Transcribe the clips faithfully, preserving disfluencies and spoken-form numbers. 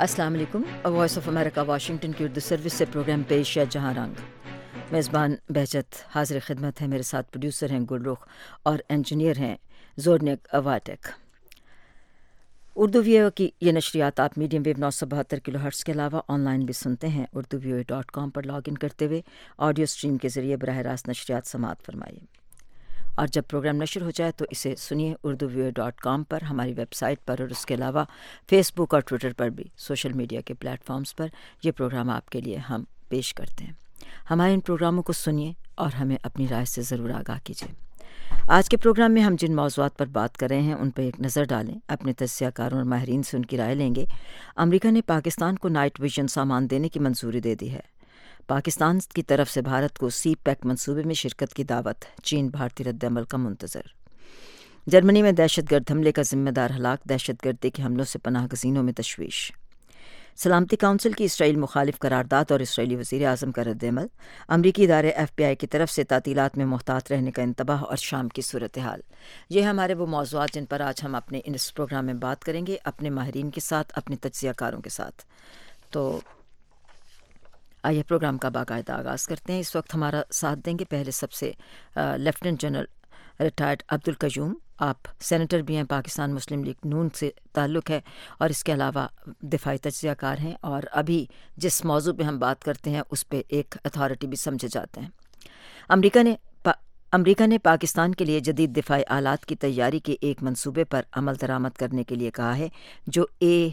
السلام علیکم. Voice of America Washington کی اردو سروس سے پروگرام پیش ہے جہاں رنگ. میزبان بہجت حاضر خدمت ہے. میرے ساتھ پروڈیوسر ہیں گل رخ اور انجینئر ہیں زورنیک واٹک. اردو ویو کی یہ نشریات آپ میڈیم ویو نو سو بہتر کلو ہرٹز کے علاوہ آن لائن بھی سنتے ہیں. اردو ویو ڈاٹ کام پر لاگ ان کرتے ہوئے آڈیو اسٹریم کے ذریعے براہ راست نشریات سماعت فرمائیے. اور جب پروگرام نشر ہو جائے تو اسے سنیے اردو ویو ڈاٹ کام پر، ہماری ویب سائٹ پر، اور اس کے علاوہ فیس بک اور ٹویٹر پر بھی سوشل میڈیا کے پلیٹ فارمز پر یہ پروگرام آپ کے لیے ہم پیش کرتے ہیں. ہمارے ان پروگراموں کو سنیے اور ہمیں اپنی رائے سے ضرور آگاہ کیجیے. آج کے پروگرام میں ہم جن موضوعات پر بات کر رہے ہیں ان پر ایک نظر ڈالیں، اپنے تجزیہ کاروں اور ماہرین سے ان کی رائے لیں گے. امریکہ نے پاکستان کو نائٹ ویژن سامان دینے کی منظوری دے دی ہے. پاکستان کی طرف سے بھارت کو سی پیک منصوبے میں شرکت کی دعوت. چین بھارتی رد عمل کا منتظر. جرمنی میں دہشت گرد حملے کا ذمہ دار ہلاک، دہشت گردی کے حملوں سے پناہ گزینوں میں تشویش. سلامتی کونسل کی اسرائیل مخالف قرارداد اور اسرائیلی وزیر اعظم کا رد عمل. امریکی ادارے ایف بی آئی کی طرف سے تعطیلات میں محتاط رہنے کا انتباہ اور شام کی صورتحال. یہ ہمارے وہ موضوعات جن پر آج ہم اپنے اس پروگرام میں بات کریں گے، اپنے ماہرین کے ساتھ، اپنے تجزیہ کاروں کے ساتھ. تو آئیے پروگرام کا باقاعدہ آغاز کرتے ہیں. اس وقت ہمارا ساتھ دیں گے پہلے سب سے لیفٹیننٹ جنرل ریٹائرڈ عبدالقیوم. آپ سینیٹر بھی ہیں، پاکستان مسلم لیگ نون سے تعلق ہے، اور اس کے علاوہ دفاعی تجزیہ کار ہیں، اور ابھی جس موضوع پہ ہم بات کرتے ہیں اس پہ ایک اتھارٹی بھی سمجھے جاتے ہیں. امریکہ نے پا امریکہ نے پاکستان کے لیے جدید دفاعی آلات کی تیاری کے ایک منصوبے پر عمل درآمد کرنے کے لیے کہا ہے جو اے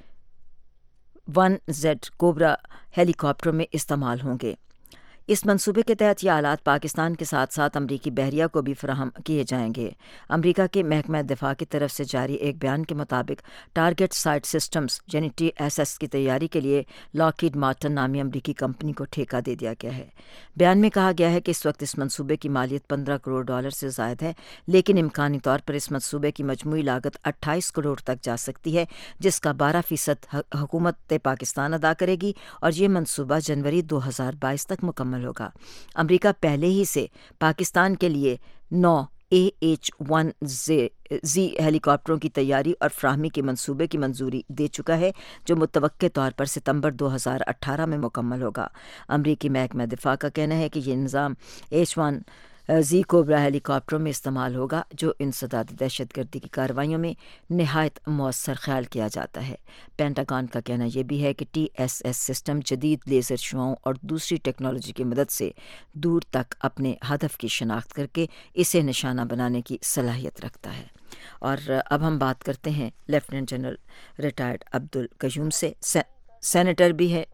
ون زیڈ کوبرا ہیلی کاپٹروں میں استعمال ہوں گے. اس منصوبے کے تحت یہ آلات پاکستان کے ساتھ ساتھ امریکی بحریہ کو بھی فراہم کیے جائیں گے. امریکہ کے محکمہ دفاع کی طرف سے جاری ایک بیان کے مطابق ٹارگٹ سائٹ سسٹمز یعنی ٹی ایس ایس کی تیاری کے لیے لاکہیڈ مارٹن نامی امریکی کمپنی کو ٹھیکہ دے دیا گیا ہے. بیان میں کہا گیا ہے کہ اس وقت اس منصوبے کی مالیت پندرہ کروڑ ڈالر سے زائد ہے، لیکن امکانی طور پر اس منصوبے کی مجموعی لاگت اٹھائیس کروڑ تک جا سکتی ہے، جس کا بارہ فیصد حکومت پاکستان ادا کرے گی، اور یہ منصوبہ جنوری دو ہزار بائیس تک مکمل ہوگا. امریکہ پہلے ہی سے پاکستان کے لیے نو اے ایچ ون زی ہیلی کاپٹروں کی تیاری اور فراہمی کے منصوبے کی منظوری دے چکا ہے، جو متوقع طور پر ستمبر دو ہزار اٹھارہ میں مکمل ہوگا. امریکی محکمہ دفاع کا کہنا ہے کہ یہ نظام ایچ ون زی کوبرا ہیلی کاپٹروں میں استعمال ہوگا، جو انسداد دہشت گردی کی کارروائیوں میں نہایت مؤثر خیال کیا جاتا ہے. پینٹاگان کا کہنا یہ بھی ہے کہ ٹی ایس ایس سسٹم جدید لیزر شعاؤں اور دوسری ٹیکنالوجی کی مدد سے دور تک اپنے ہدف کی شناخت کر کے اسے نشانہ بنانے کی صلاحیت رکھتا ہے. اور اب ہم بات کرتے ہیں لیفٹیننٹ جنرل ریٹائرڈ عبدالقیوم سے. سینیٹر بھی ہے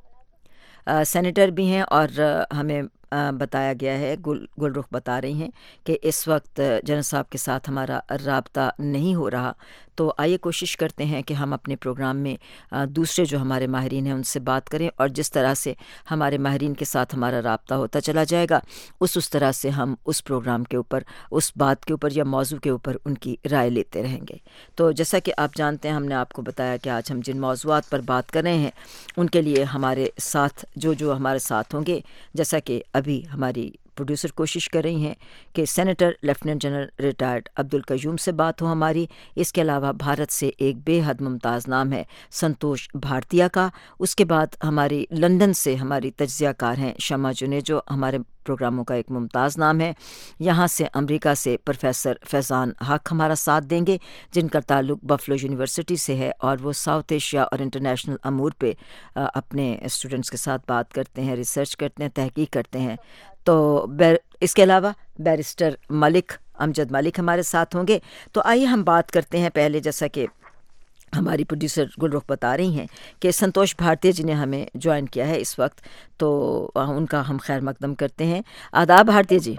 سینیٹر بھی ہیں اور ہمیں بتایا گیا ہے، گل گل رخ بتا رہی ہیں کہ اس وقت جنرل صاحب کے ساتھ ہمارا رابطہ نہیں ہو رہا. تو آئیے کوشش کرتے ہیں کہ ہم اپنے پروگرام میں دوسرے جو ہمارے ماہرین ہیں ان سے بات کریں، اور جس طرح سے ہمارے ماہرین کے ساتھ ہمارا رابطہ ہوتا چلا جائے گا اس اس طرح سے ہم اس پروگرام کے اوپر، اس بات کے اوپر یا موضوع کے اوپر ان کی رائے لیتے رہیں گے. تو جیسا کہ آپ جانتے ہیں، ہم نے آپ کو بتایا کہ آج ہم جن موضوعات پر بات کر رہے ہیں ان کے لیے ہمارے ساتھ جو جو ہمارے ساتھ ہوں گے، جیسا کہ ابھی ہماری پروڈیوسر کوشش کر رہی ہیں کہ senator lieutenant general retired Abdul Qayyum سے بات ہو ہماری. اس کے علاوہ بھارت سے ایک بے حد ممتاز نام ہے سنتوش بھارتیہ کا. اس کے بعد ہماری لندن سے ہماری تجزیہ کار ہیں شمع جنید، جو ہمارے پروگراموں کا ایک ممتاز نام ہے. یہاں سے امریکہ سے پروفیسر فیضان حق ہمارا ساتھ دیں گے، جن کا تعلق بفلو یونیورسٹی سے ہے، اور وہ ساؤتھ ایشیا اور انٹرنیشنل امور پہ اپنے اسٹوڈنٹس کے ساتھ بات کرتے ہیں، ریسرچ کرتے ہیں، تحقیق کرتے ہیں. تو اس کے علاوہ بیرسٹر ملک امجد ملک ہمارے ساتھ ہوں گے. تو آئیے ہم بات کرتے ہیں پہلے، جیسا کہ ہماری پروڈیوسر گل رخ بتا رہی ہیں کہ سنتوش بھارتیہ جی نے ہمیں جوائن کیا ہے اس وقت، تو ان کا ہم خیر مقدم کرتے ہیں. آداب بھارتیہ جی.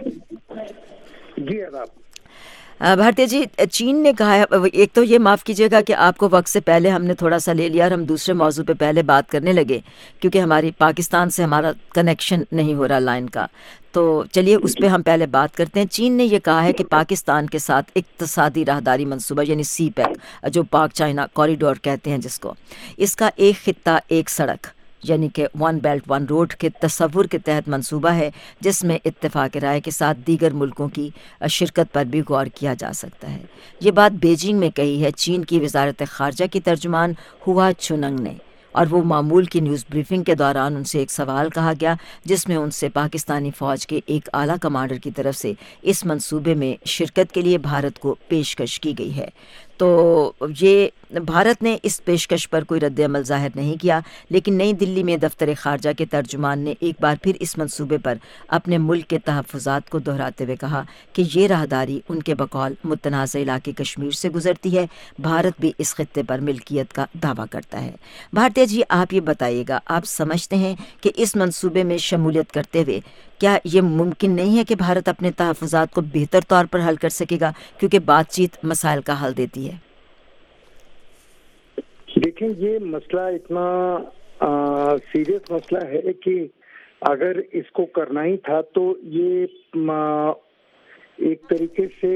جی آداب. بھارتیہ جی، چین نے کہا ہے، ایک تو یہ معاف کیجیے گا کہ آپ کو وقت سے پہلے ہم نے تھوڑا سا لے لیا اور ہم دوسرے موضوع پہ پہلے بات کرنے لگے، کیونکہ ہماری پاکستان سے ہمارا کنیکشن نہیں ہو رہا لائن کا. تو چلیے اس پہ ہم پہلے بات کرتے ہیں. چین نے یہ کہا ہے کہ پاکستان کے ساتھ اقتصادی راہداری منصوبہ یعنی سی پیک، جو پاک چائنا کوریڈور کہتے ہیں جس کو، اس کا ایک خطہ ایک سڑک یعنی کہ ون بیلٹ ون روڈ کے تصور کے تحت منصوبہ ہے جس میں اتفاق رائے کے ساتھ دیگر ملکوں کی شرکت پر بھی غور کیا جا سکتا ہے۔ یہ بات بیجنگ میں کہی ہے چین کی وزارت خارجہ کی ترجمان ہوا چوننگ نے، اور وہ معمول کی نیوز بریفنگ کے دوران ان سے ایک سوال کہا گیا جس میں ان سے پاکستانی فوج کے ایک اعلیٰ کمانڈر کی طرف سے اس منصوبے میں شرکت کے لیے بھارت کو پیشکش کی گئی ہے۔ تو یہ بھارت نے اس پیشکش پر کوئی رد عمل ظاہر نہیں کیا، لیکن نئی دلی میں دفتر خارجہ کے ترجمان نے ایک بار پھر اس منصوبے پر اپنے ملک کے تحفظات کو دہراتے ہوئے کہا کہ یہ راہداری ان کے بقول متنازع علاقے کشمیر سے گزرتی ہے۔ بھارت بھی اس خطے پر ملکیت کا دعویٰ کرتا ہے۔ بھارتیہ جی، آپ یہ بتائیے گا، آپ سمجھتے ہیں کہ اس منصوبے میں شمولیت کرتے ہوئے کیا یہ ممکن نہیں ہے کہ بھارت اپنے تحفظات کو بہتر طور پر حل کر سکے گا، کیونکہ بات چیت مسائل کا حل دیتی ہے؟ دیکھیں، یہ مسئلہ اتنا سیریس مسئلہ ہے کہ اگر اس کو کرنا ہی تھا تو یہ ایک طریقے سے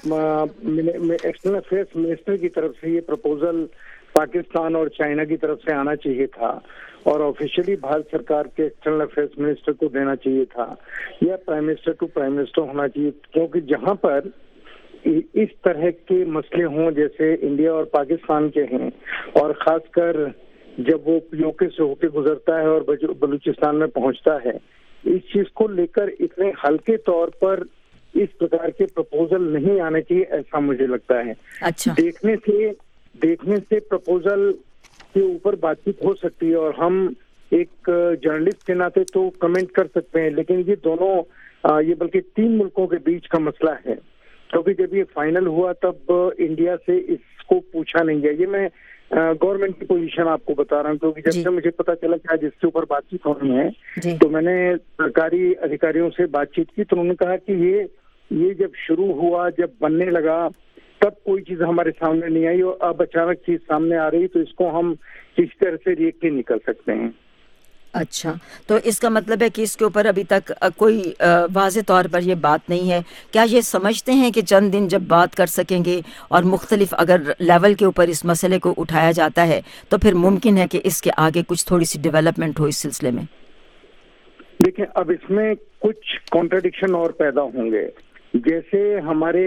ایکسٹرنل افیئرس منسٹر کی طرف سے یہ پرپوزل پاکستان اور چائنا کی طرف سے آنا چاہیے تھا، اور آفیشلی بھارت سرکار کے ایکسٹرنل افیئرس منسٹر کو دینا چاہیے تھا، یا prime minister to prime minister ہونا چاہیے، کیونکہ جہاں پر اس طرح کے مسئلے ہوں جیسے انڈیا اور پاکستان کے ہیں، اور خاص کر جب وہ پی او کے سے ہو کے گزرتا ہے اور بلوچستان میں پہنچتا ہے، اس چیز کو لے کر اتنے ہلکے طور پر اس پرکار کے پرپوزل نہیں آنے چاہیے، ایسا مجھے لگتا ہے۔ اچھا، دیکھنے سے دیکھنے سے پرپوزل کے اوپر بات چیت ہو سکتی ہے، اور ہم ایک جرنلسٹ کے ناطے تو کمنٹ کر سکتے ہیں، لیکن یہ دونوں یہ بلکہ تین ملکوں کے بیچ کا مسئلہ ہے، کیونکہ جب یہ فائنل ہوا تب انڈیا سے اس کو پوچھا نہیں گیا۔ یہ میں گورنمنٹ کی پوزیشن آپ کو بتا رہا ہوں، کیونکہ جب سے مجھے پتا چلا کہ آج اس کے اوپر بات چیت ہونی ہے تو میں نے سرکاری ادھیکاریوں سے بات چیت کی، تو انہوں نے کہا کہ یہ یہ جب شروع ہوا، جب بننے لگا، تب کوئی چیز ہمارے سامنے نہیں آئی، اور اب اچانک چیز سامنے آ رہی تو اس کو ہم کس طرح سے ریئیکٹ نہیں کر سکتے ہیں۔ اچھا، تو اس کا مطلب ہے کہ اس کے اوپر ابھی تک کوئی واضح طور پر یہ بات نہیں ہے۔ کیا یہ سمجھتے ہیں کہ چند دن جب بات کر سکیں گے اور مختلف اگر لیول کے اوپر اس مسئلے کو اٹھایا جاتا ہے تو پھر ممکن ہے کہ اس کے آگے کچھ تھوڑی سی ڈیولپمنٹ ہو اس سلسلے میں؟ دیکھیں، اب اس میں کچھ کانٹرڈکشن اور پیدا ہوں گے، جیسے ہمارے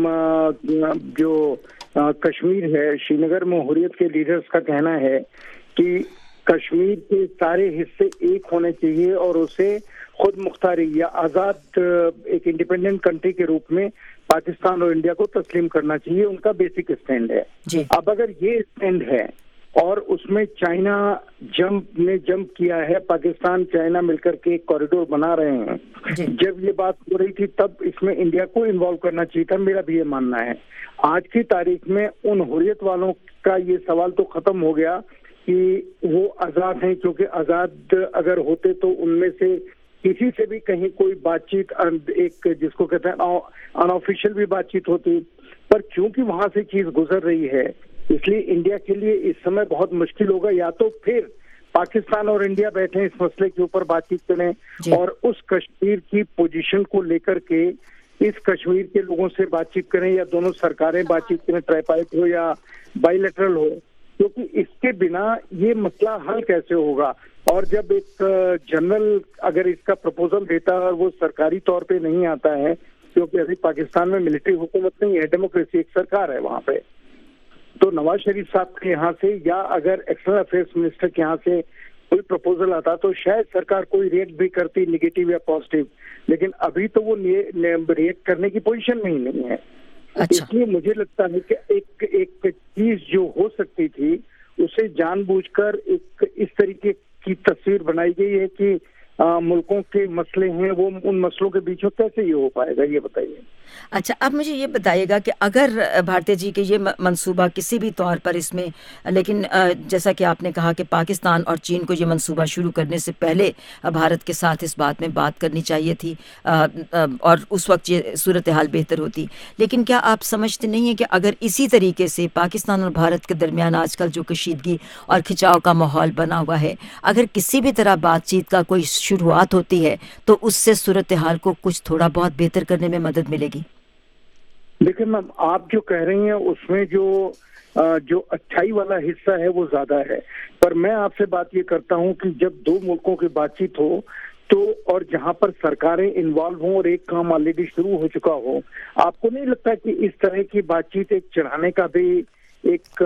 جو کشمیر ہے، شری نگر میں حریت کے لیڈرز کا کہنا ہے کہ کشمیر کے سارے حصے ایک ہونے چاہیے اور اسے خود مختاری یا آزاد ایک انڈیپینڈنٹ کنٹری کے روپ میں پاکستان اور انڈیا کو تسلیم کرنا چاہیے، ان کا بیسک اسٹینڈ ہے۔ جی۔ اب اگر یہ اسٹینڈ ہے اور اس میں چائنا جمپ نے جمپ کیا ہے، پاکستان چائنا مل کر کے ایک کوریڈور بنا رہے ہیں، جب یہ بات ہو رہی تھی تب اس میں انڈیا کو انوالو کرنا چاہیے تھا، میرا بھی یہ ماننا ہے۔ آج کی تاریخ میں ان حریت والوں کا یہ سوال تو ختم ہو گیا کہ وہ آزاد ہیں، کیونکہ آزاد اگر ہوتے تو ان میں سے کسی سے بھی کہیں کوئی بات چیت، ایک جس کو کہتے ہیں ان آفیشیل بھی بات چیت ہوتی، پر چونکہ وہاں سے چیز گزر رہی ہے اس لیے انڈیا کے لیے اس سمے بہت مشکل ہوگا، یا تو پھر پاکستان اور انڈیا بیٹھیں اس مسئلے کے اوپر بات چیت کریں اور اس کشمیر کی پوزیشن کو لے کر کے اس کشمیر کے لوگوں سے بات چیت کریں، یا دونوں سرکاریں بات چیت کریں، ٹرائی ہو یا بائی لیٹرل ہو، کیونکہ اس کے بنا یہ مسئلہ حل کیسے ہوگا؟ اور جب ایک جنرل اگر اس کا پرپوزل دیتا ہے اور وہ سرکاری طور پہ نہیں آتا ہے، کیونکہ ابھی پاکستان میں ملٹری حکومت نہیں ہے، ڈیموکریسی ایک سرکار ہے وہاں پہ، تو نواز شریف صاحب کے یہاں سے یا اگر ایکسٹرنل افیئرس منسٹر کے یہاں سے کوئی پرپوزل آتا تو شاید سرکار کوئی ریئیکٹ بھی کرتی، نگیٹو یا پازیٹیو، لیکن ابھی تو وہ ریئیکٹ کرنے کی پوزیشن میں ہی نہیں ہے۔ اچھا۔ اس لیے مجھے لگتا ہے کہ ایک ایک چیز جو ہو سکتی تھی اسے جان بوجھ کر ایک اس طریقے کی تصویر بنائی گئی ہے کہ ملکوں کے مسئلے ہیں، وہ ان مسئلوں کے بیچ میں کیسے یہ ہو پائے گا، یہ بتائیے۔ اچھا، اب مجھے یہ بتائیے گا کہ اگر بھارتیہ جی کے یہ منصوبہ کسی بھی طور پر اس میں، لیکن جیسا کہ آپ نے کہا کہ پاکستان اور چین کو یہ منصوبہ شروع کرنے سے پہلے بھارت کے ساتھ اس بات میں بات کرنی چاہیے تھی اور اس وقت یہ صورتحال بہتر ہوتی، لیکن کیا آپ سمجھتے نہیں ہیں کہ اگر اسی طریقے سے پاکستان اور بھارت کے درمیان آج کل جو کشیدگی اور کھچاؤ کا ماحول بنا ہوا ہے، اگر کسی بھی طرح بات چیت کا کوئی شروعات ہوتی ہے تو اس سے صورتحال کو کچھ تھوڑا بہت بہتر کرنے میں مدد ملے گی؟ دیکھیں میم، آپ جو کہہ رہی ہیں اس میں جو جو اچھائی والا حصہ ہے وہ زیادہ ہے. پر میں آپ سے بات یہ کرتا ہوں کہ جب دو ملکوں کی بات چیت ہو تو اور جہاں پر سرکاریں انوالو ہوں اور ایک کام آلریڈی شروع ہو چکا ہو, آپ کو نہیں لگتا کہ اس طرح کی بات چیت ایک چڑھانے کا بھی ایک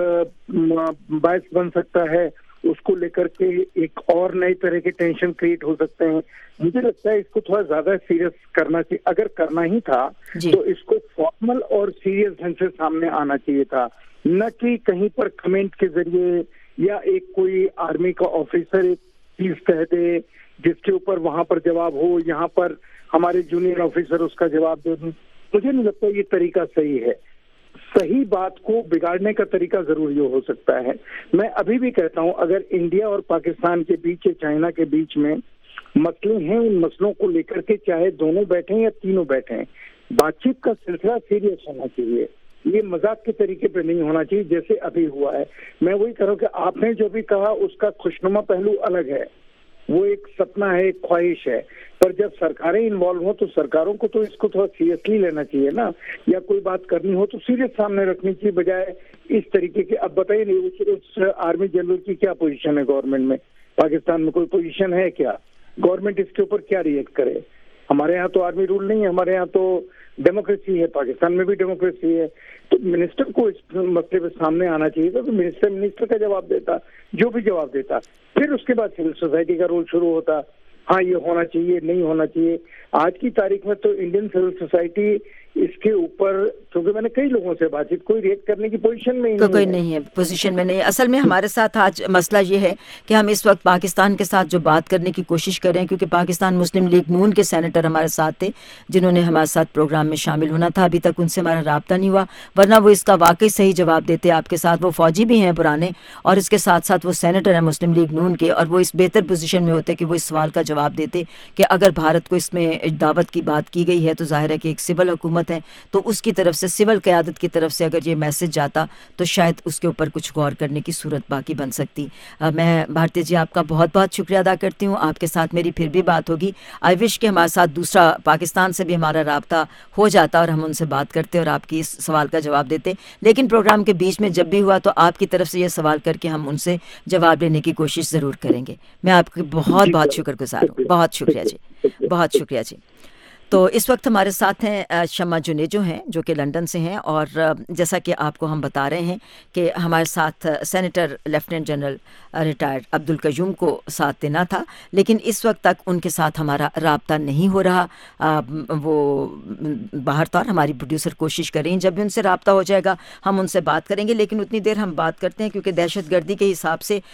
باعث بن سکتا ہے؟ اس کو لے کر کے ایک اور نئی طرح کے ٹینشن کریٹ ہو سکتے ہیں. مجھے لگتا ہے اس کو تھوڑا زیادہ سیریس کرنا چاہیے. اگر کرنا ہی تھا تو اس کو فارمل اور سیریس ڈھنگ سے سامنے آنا چاہیے تھا, نہ کہ کہیں پر کمنٹ کے ذریعے یا ایک کوئی آرمی کا آفیسر ایک چیز کہہ دے جس کے اوپر وہاں پر جواب ہو, یہاں پر ہمارے جونیئر آفیسر اس کا جواب دے دیں. مجھے نہیں لگتا یہ طریقہ صحیح ہے. صحیح بات کو بگاڑنے کا طریقہ ضرور یہ ہو سکتا ہے. میں ابھی بھی کہتا ہوں اگر انڈیا اور پاکستان کے بیچ یا چائنا کے بیچ میں مسئلے ہیں, ان مسئلوں کو لے کر کے چاہے دونوں بیٹھیں یا تینوں بیٹھیں, بات چیت کا سلسلہ سیریس ہونا چاہیے. یہ مذاق کے طریقے پہ نہیں ہونا چاہیے جیسے ابھی ہوا ہے. میں وہی کہہ رہا ہوں کہ آپ نے جو بھی کہا اس کا خوشنما پہلو الگ ہے, وہ ایک سپنا ہے, ایک خواہش ہے, پر جب سرکاریں انوالو ہوں تو سرکاروں کو تو اس کو تھوڑا سیریسلی لینا چاہیے نا, یا کوئی بات کرنی ہو تو سیریس سامنے رکھنی چاہیے بجائے اس طریقے کے. اب بتائیے نہیں اس آرمی جنرل کی کیا پوزیشن ہے گورنمنٹ میں؟ پاکستان میں کوئی پوزیشن ہے کیا؟ گورنمنٹ اس کے اوپر کیا ریئیکٹ کرے؟ ہمارے ہاں تو آرمی رول نہیں ہے, ہمارے ہاں تو ڈیموکریسی ہے, پاکستان میں بھی ڈیموکریسی ہے. تو منسٹر کو اس مسئلے پہ سامنے آنا چاہیے تھا, تو منسٹر منسٹر کا جواب دیتا, جو بھی جواب دیتا, پھر اس کے بعد سول سوسائٹی کا رول شروع ہوتا. ہاں یہ ہونا چاہیے, نہیں ہونا چاہیے. آج کی تاریخ میں تو انڈین سول سوسائٹی اس کے اوپر, کیونکہ میں نے کئی لوگوں سے بات چیت, کوئی ریئیکٹ کرنے کی پوزیشن میں ہی نہیں کوئی ہے. نہیں ہے, پوزیشن میں نہیں ہے. اصل میں ہمارے ساتھ آج مسئلہ یہ ہے کہ ہم اس وقت پاکستان کے ساتھ جو بات کرنے کی کوشش کر رہے ہیں, کیونکہ پاکستان مسلم لیگ نون کے سینیٹر ہمارے ساتھ تھے جنہوں نے ہمارے ساتھ پروگرام میں شامل ہونا تھا. ابھی تک ان سے ہمارا رابطہ نہیں ہوا, ورنہ وہ اس کا واقعی صحیح جواب دیتے آپ کے ساتھ. وہ فوجی بھی ہیں پرانے, اور اس کے ساتھ ساتھ وہ سینیٹر ہیں مسلم لیگ نون کے, اور وہ اس بہتر پوزیشن میں ہوتے کہ وہ اس سوال کا جواب دیتے کہ اگر بھارت کو اس میں دعوت کی بات کی گئی ہے تو ظاہر ہے کہ ایک سول حکومت ہے, تو اس کی طرف سے سول قیادت کی طرف سے اگر یہ میسج جاتا تو شاید اس کے اوپر کچھ غور کرنے کی صورت باقی بن سکتی. میں بھارتی جی آپ کا بہت بہت شکریہ ادا کرتی ہوں. آپ کے ساتھ میری پھر بھی بات ہوگی. آئی وش کہ ہمارے ساتھ دوسرا پاکستان سے بھی ہمارا رابطہ ہو جاتا اور ہم ان سے بات کرتے اور آپ کی اس سوال کا جواب دیتے, لیکن پروگرام کے بیچ میں جب بھی ہوا تو آپ کی طرف سے یہ سوال کر کے ہم ان سے جواب لینے کی کوشش ضرور کریں گے. میں آپ کی بہت بہت شکر گزار ہوں. بہت شکریہ جی, بہت شکریہ جی. تو اس وقت ہمارے ساتھ ہیں شمع جنیجو ہیں جو کہ لندن سے ہیں, اور جیسا کہ آپ کو ہم بتا رہے ہیں کہ ہمارے ساتھ senator lieutenant general retired Abdul Qayyum کو ساتھ دینا تھا, لیکن اس وقت تک ان کے ساتھ ہمارا رابطہ نہیں ہو رہا. وہ باہر طور ہماری پروڈیوسر کوشش کر رہی ہیں, جب بھی ان سے رابطہ ہو جائے گا ہم ان سے بات کریں گے. لیکن اتنی دیر ہم بات کرتے ہیں کیونکہ دہشت گردی کے حساب سے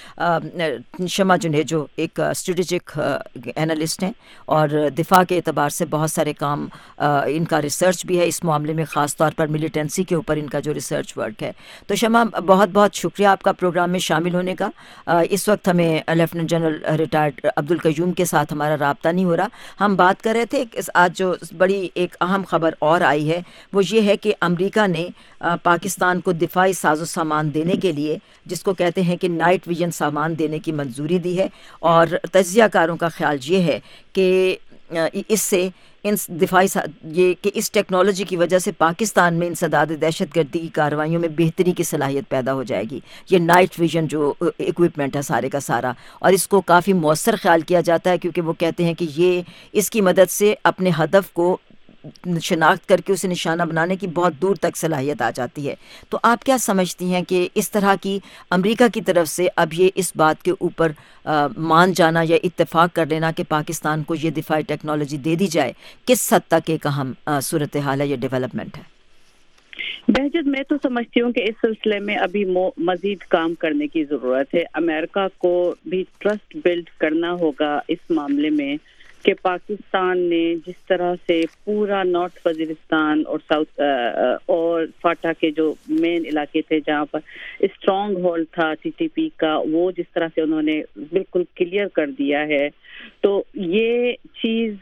شمع جنیجو ایک اسٹریٹجک اینالسٹ ہیں اور دفاع کے اعتبار سے بہت سارے کام ان کا ریسرچ بھی ہے اس معاملے میں, خاص طور پر ملیٹنسی کے اوپر ان کا جو ریسرچ ورک ہے. تو شمع بہت بہت شکریہ آپ کا پروگرام میں شامل ہونے کا. اس وقت ہمیں لیفٹیننٹ جنرل ریٹائرڈ عبدالقیوم کے ساتھ ہمارا رابطہ نہیں ہو رہا. ہم بات کر رہے تھے آج جو بڑی ایک اہم خبر اور آئی ہے وہ یہ ہے کہ امریکہ نے پاکستان کو دفاعی ساز و سامان دینے کے لیے, جس کو کہتے ہیں کہ نائٹ ویژن سامان دینے کی منظوری دی ہے, اور تجزیہ کاروں کا خیال یہ ہے کہ اس سے ان دفاعی یہ کہ اس ٹیکنالوجی کی وجہ سے پاکستان میں انسداد دہشت گردی کی کارروائیوں میں بہتری کی صلاحیت پیدا ہو جائے گی. یہ نائٹ ویژن جو ایکوپمنٹ ہے سارے کا سارا, اور اس کو کافی مؤثر خیال کیا جاتا ہے کیونکہ وہ کہتے ہیں کہ یہ اس کی مدد سے اپنے ہدف کو شناخت کر کے اسے نشانہ بنانے کی بہت دور تک صلاحیت آ جاتی ہے. تو آپ کیا سمجھتی ہیں کہ اس طرح کی امریکہ کی طرف سے اب یہ اس بات کے اوپر مان جانا یا اتفاق کر لینا کہ پاکستان کو یہ دفاعی ٹیکنالوجی دے دی جائے, کس حد تک ایک اہم صورتحال ہے, یہ ڈیولپمنٹ ہے؟ بہجت میں تو سمجھتی ہوں کہ اس سلسلے میں ابھی مزید کام کرنے کی ضرورت ہے. امریکہ کو بھی ٹرسٹ بلڈ کرنا ہوگا اس معاملے میں کہ پاکستان نے جس طرح سے پورا نارتھ وزیرستان اور ساؤتھ اور فاٹا کے جو مین علاقے تھے جہاں پر اسٹرانگ ہولڈ تھا ٹی ٹی پی کا, وہ جس طرح سے انہوں نے بالکل کلیئر کر دیا ہے, تو یہ چیز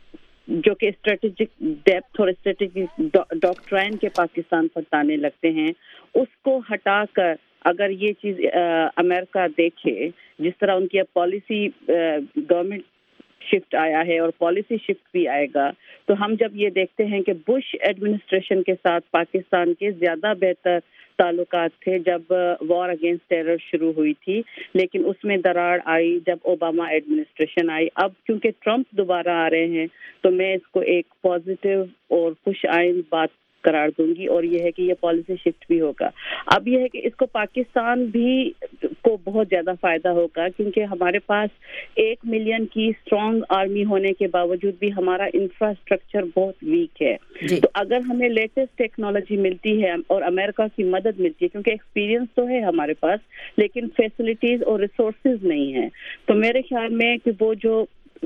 جو کہ اسٹریٹجک ڈیپتھ اور اسٹریٹجک ڈاکٹرائن کے پاکستان پر تانے لگتے ہیں, اس کو ہٹا کر اگر یہ چیز امریکہ دیکھے جس طرح ان کی اب پالیسی گورنمنٹ شفٹ آیا ہے اور پالیسی شفٹ بھی آئے گا, تو ہم جب یہ دیکھتے ہیں کہ بش ایڈمنسٹریشن کے ساتھ پاکستان کے زیادہ بہتر تعلقات تھے جب وار اگینسٹ ٹیرر شروع ہوئی تھی، لیکن اس میں دراڑ آئی جب اوباما ایڈمنسٹریشن آئی. اب کیونکہ ٹرمپ دوبارہ آ رہے ہیں تو میں اس کو ایک پازیٹیو اور خوش آئند بات قرار دوں گی، اور یہ ہے کہ یہ پالیسی شفٹ بھی ہوگا. اب یہ ہے کہ اس کو پاکستان بھی کو بہت زیادہ فائدہ ہوگا، کیونکہ ہمارے پاس ایک ملین کی اسٹرانگ آرمی ہونے کے باوجود بھی ہمارا انفراسٹرکچر بہت ویک ہے. جی. تو اگر ہمیں لیٹسٹ ٹیکنالوجی ملتی ہے اور امریکہ کی مدد ملتی ہے، کیونکہ ایکسپیرینس تو ہے ہمارے پاس لیکن فیسلٹیز اور ریسورسز نہیں ہیں، تو میرے خیال میں کہ وہ جو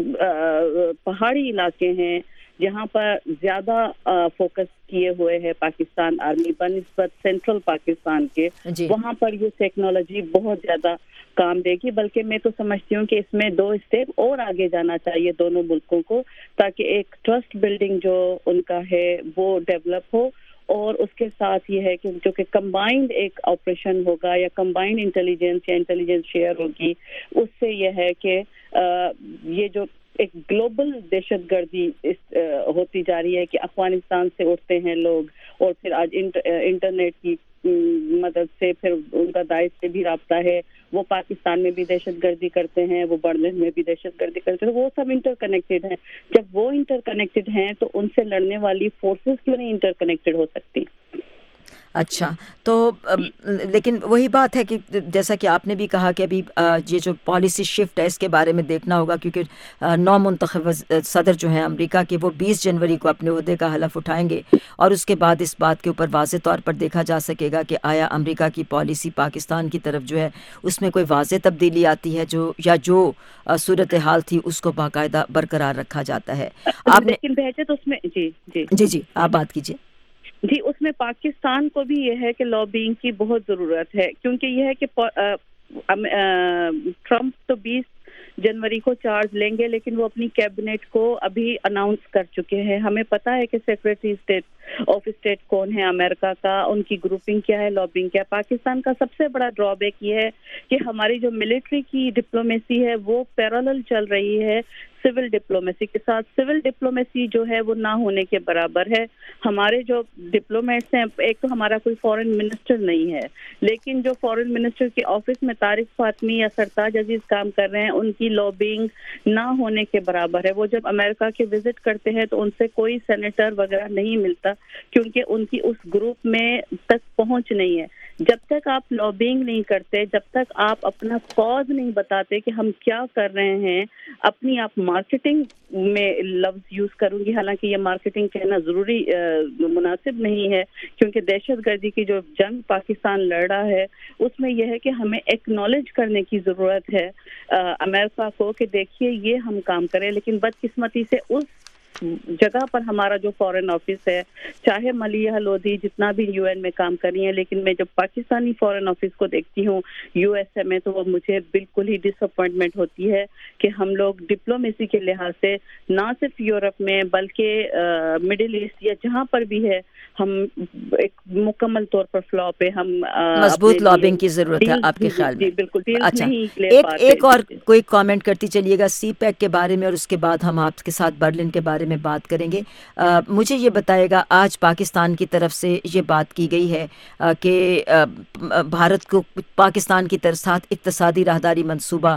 پہاڑی علاقے ہیں جہاں پر زیادہ فوکس کیے ہوئے ہیں پاکستان آرمی بنسبت سینٹرل پاکستان کے، جی. وہاں پر یہ ٹیکنالوجی بہت زیادہ کام دے گی. بلکہ میں تو سمجھتی ہوں کہ اس میں دو اسٹیپ اور آگے جانا چاہیے دونوں ملکوں کو، تاکہ ایک ٹرسٹ بلڈنگ جو ان کا ہے وہ ڈیولپ ہو، اور اس کے ساتھ یہ ہے کہ جو کہ کمبائنڈ ایک آپریشن ہوگا یا کمبائنڈ انٹیلیجنس یا انٹیلیجنس شیئر ہوگی، اس سے یہ ہے کہ یہ جو ایک گلوبل دہشت گردی ہوتی جا رہی ہے کہ افغانستان سے اٹھتے ہیں لوگ، اور پھر آج انٹرنیٹ کی مدد سے پھر ان کا داعش سے بھی رابطہ ہے، وہ پاکستان میں بھی دہشت گردی کرتے ہیں، وہ برلن میں بھی دہشت گردی کرتے ہیں، وہ سب انٹر کنیکٹڈ ہیں. جب وہ انٹر کنیکٹڈ ہیں تو ان سے لڑنے والی فورسز کیوں نہیں انٹر کنیکٹڈ ہو سکتی؟ اچھا، تو لیکن وہی بات ہے کہ جیسا کہ آپ نے بھی کہا کہ ابھی یہ جو پالیسی شفٹ ہے اس کے بارے میں دیکھنا ہوگا، کیونکہ نو منتخب صدر جو ہیں امریکہ کے وہ بیس جنوری کو اپنے عہدے کا حلف اٹھائیں گے، اور اس کے بعد اس بات کے اوپر واضح طور پر دیکھا جا سکے گا کہ آیا امریکہ کی پالیسی پاکستان کی طرف جو ہے اس میں کوئی واضح تبدیلی آتی ہے جو یا جو صورتحال تھی اس کو باقاعدہ برقرار رکھا جاتا ہے. آپ نے لیکن بہجت اس میں جی جی جی جی آپ بات کیجیے. جی، اس میں پاکستان کو بھی یہ ہے کہ لابینگ کی بہت ضرورت ہے، کیونکہ یہ ہے کہ ٹرمپ تو بیس جنوری کو چارج لیں گے، لیکن وہ اپنی کیبنٹ کو ابھی اناؤنس کر چکے ہیں. ہمیں پتہ ہے کہ سیکریٹری اسٹیٹ آف اسٹیٹ کون ہے امریکہ کا، ان کی گروپنگ کیا ہے، لابنگ کیا ہے. پاکستان کا سب سے بڑا ڈرا بیک یہ ہے کہ ہماری جو ملٹری کی ڈپلومیسی ہے وہ پیرالل چل رہی ہے سول ڈپلومیسی کے ساتھ. سول ڈپلومیسی جو ہے وہ نہ ہونے کے برابر ہے. ہمارے جو ڈپلومیٹس ہیں، ایک تو ہمارا کوئی فارن منسٹر نہیں ہے، لیکن جو فارن منسٹر کے آفس میں طارق فاطمی یا سرتاج عزیز کام کر رہے ہیں ان کی لابنگ نہ ہونے کے برابر ہے. وہ جب امریکہ کے وزٹ کرتے ہیں تو ان سے کوئی سینیٹر وغیرہ نہیں ملتا، کیونکہ ان کی اس گروپ میں تک پہنچ نہیں ہے. جب تک آپ لابنگ نہیں کرتے، جب تک آپ اپنا کاز نہیں بتاتے کہ ہم کیا کر رہے ہیں، اپنی آپ مارکیٹنگ میں لفظ یوز کروں گی، حالانکہ یہ مارکیٹنگ کہنا ضروری مناسب نہیں ہے، کیونکہ دہشت گردی کی جو جنگ پاکستان لڑ رہا ہے اس میں یہ ہے کہ ہمیں ایکنالج کرنے کی ضرورت ہے امریکہ کو کہ دیکھیے یہ ہم کام کریں. لیکن بدقسمتی سے اس جگہ پر ہمارا جو فارن آفس ہے، چاہے ملیحہ لودھی جتنا بھی یو این میں کام کر رہی ہیں، لیکن میں جب پاکستانی فارن آفس کو دیکھتی ہوں یو ایس اے میں تو وہ مجھے بالکل ہی ڈس اپوائنٹمنٹ ہوتی ہے کہ ہم لوگ ڈپلومیسی کے لحاظ سے نہ صرف یورپ میں بلکہ مڈل ایسٹ یا جہاں پر بھی ہے ہم ایک مکمل طور پر فلاپ پہ ہم مضبوط لابنگ کی ضرورت ہے آپ کے خیال میں. بالکل. اچھا، ایک ایک اور کوئی کامنٹ کرتی چلیے گا سی پیک کے بارے میں، اور اس کے بعد ہم آپ کے ساتھ برلن کے بارے میں بات کریں گے. مجھے یہ بتائے گا، آج پاکستان کی طرف سے یہ بات کی گئی ہے کہ بھارت کو پاکستان کی طرف ساتھ اقتصادی راہداری منصوبہ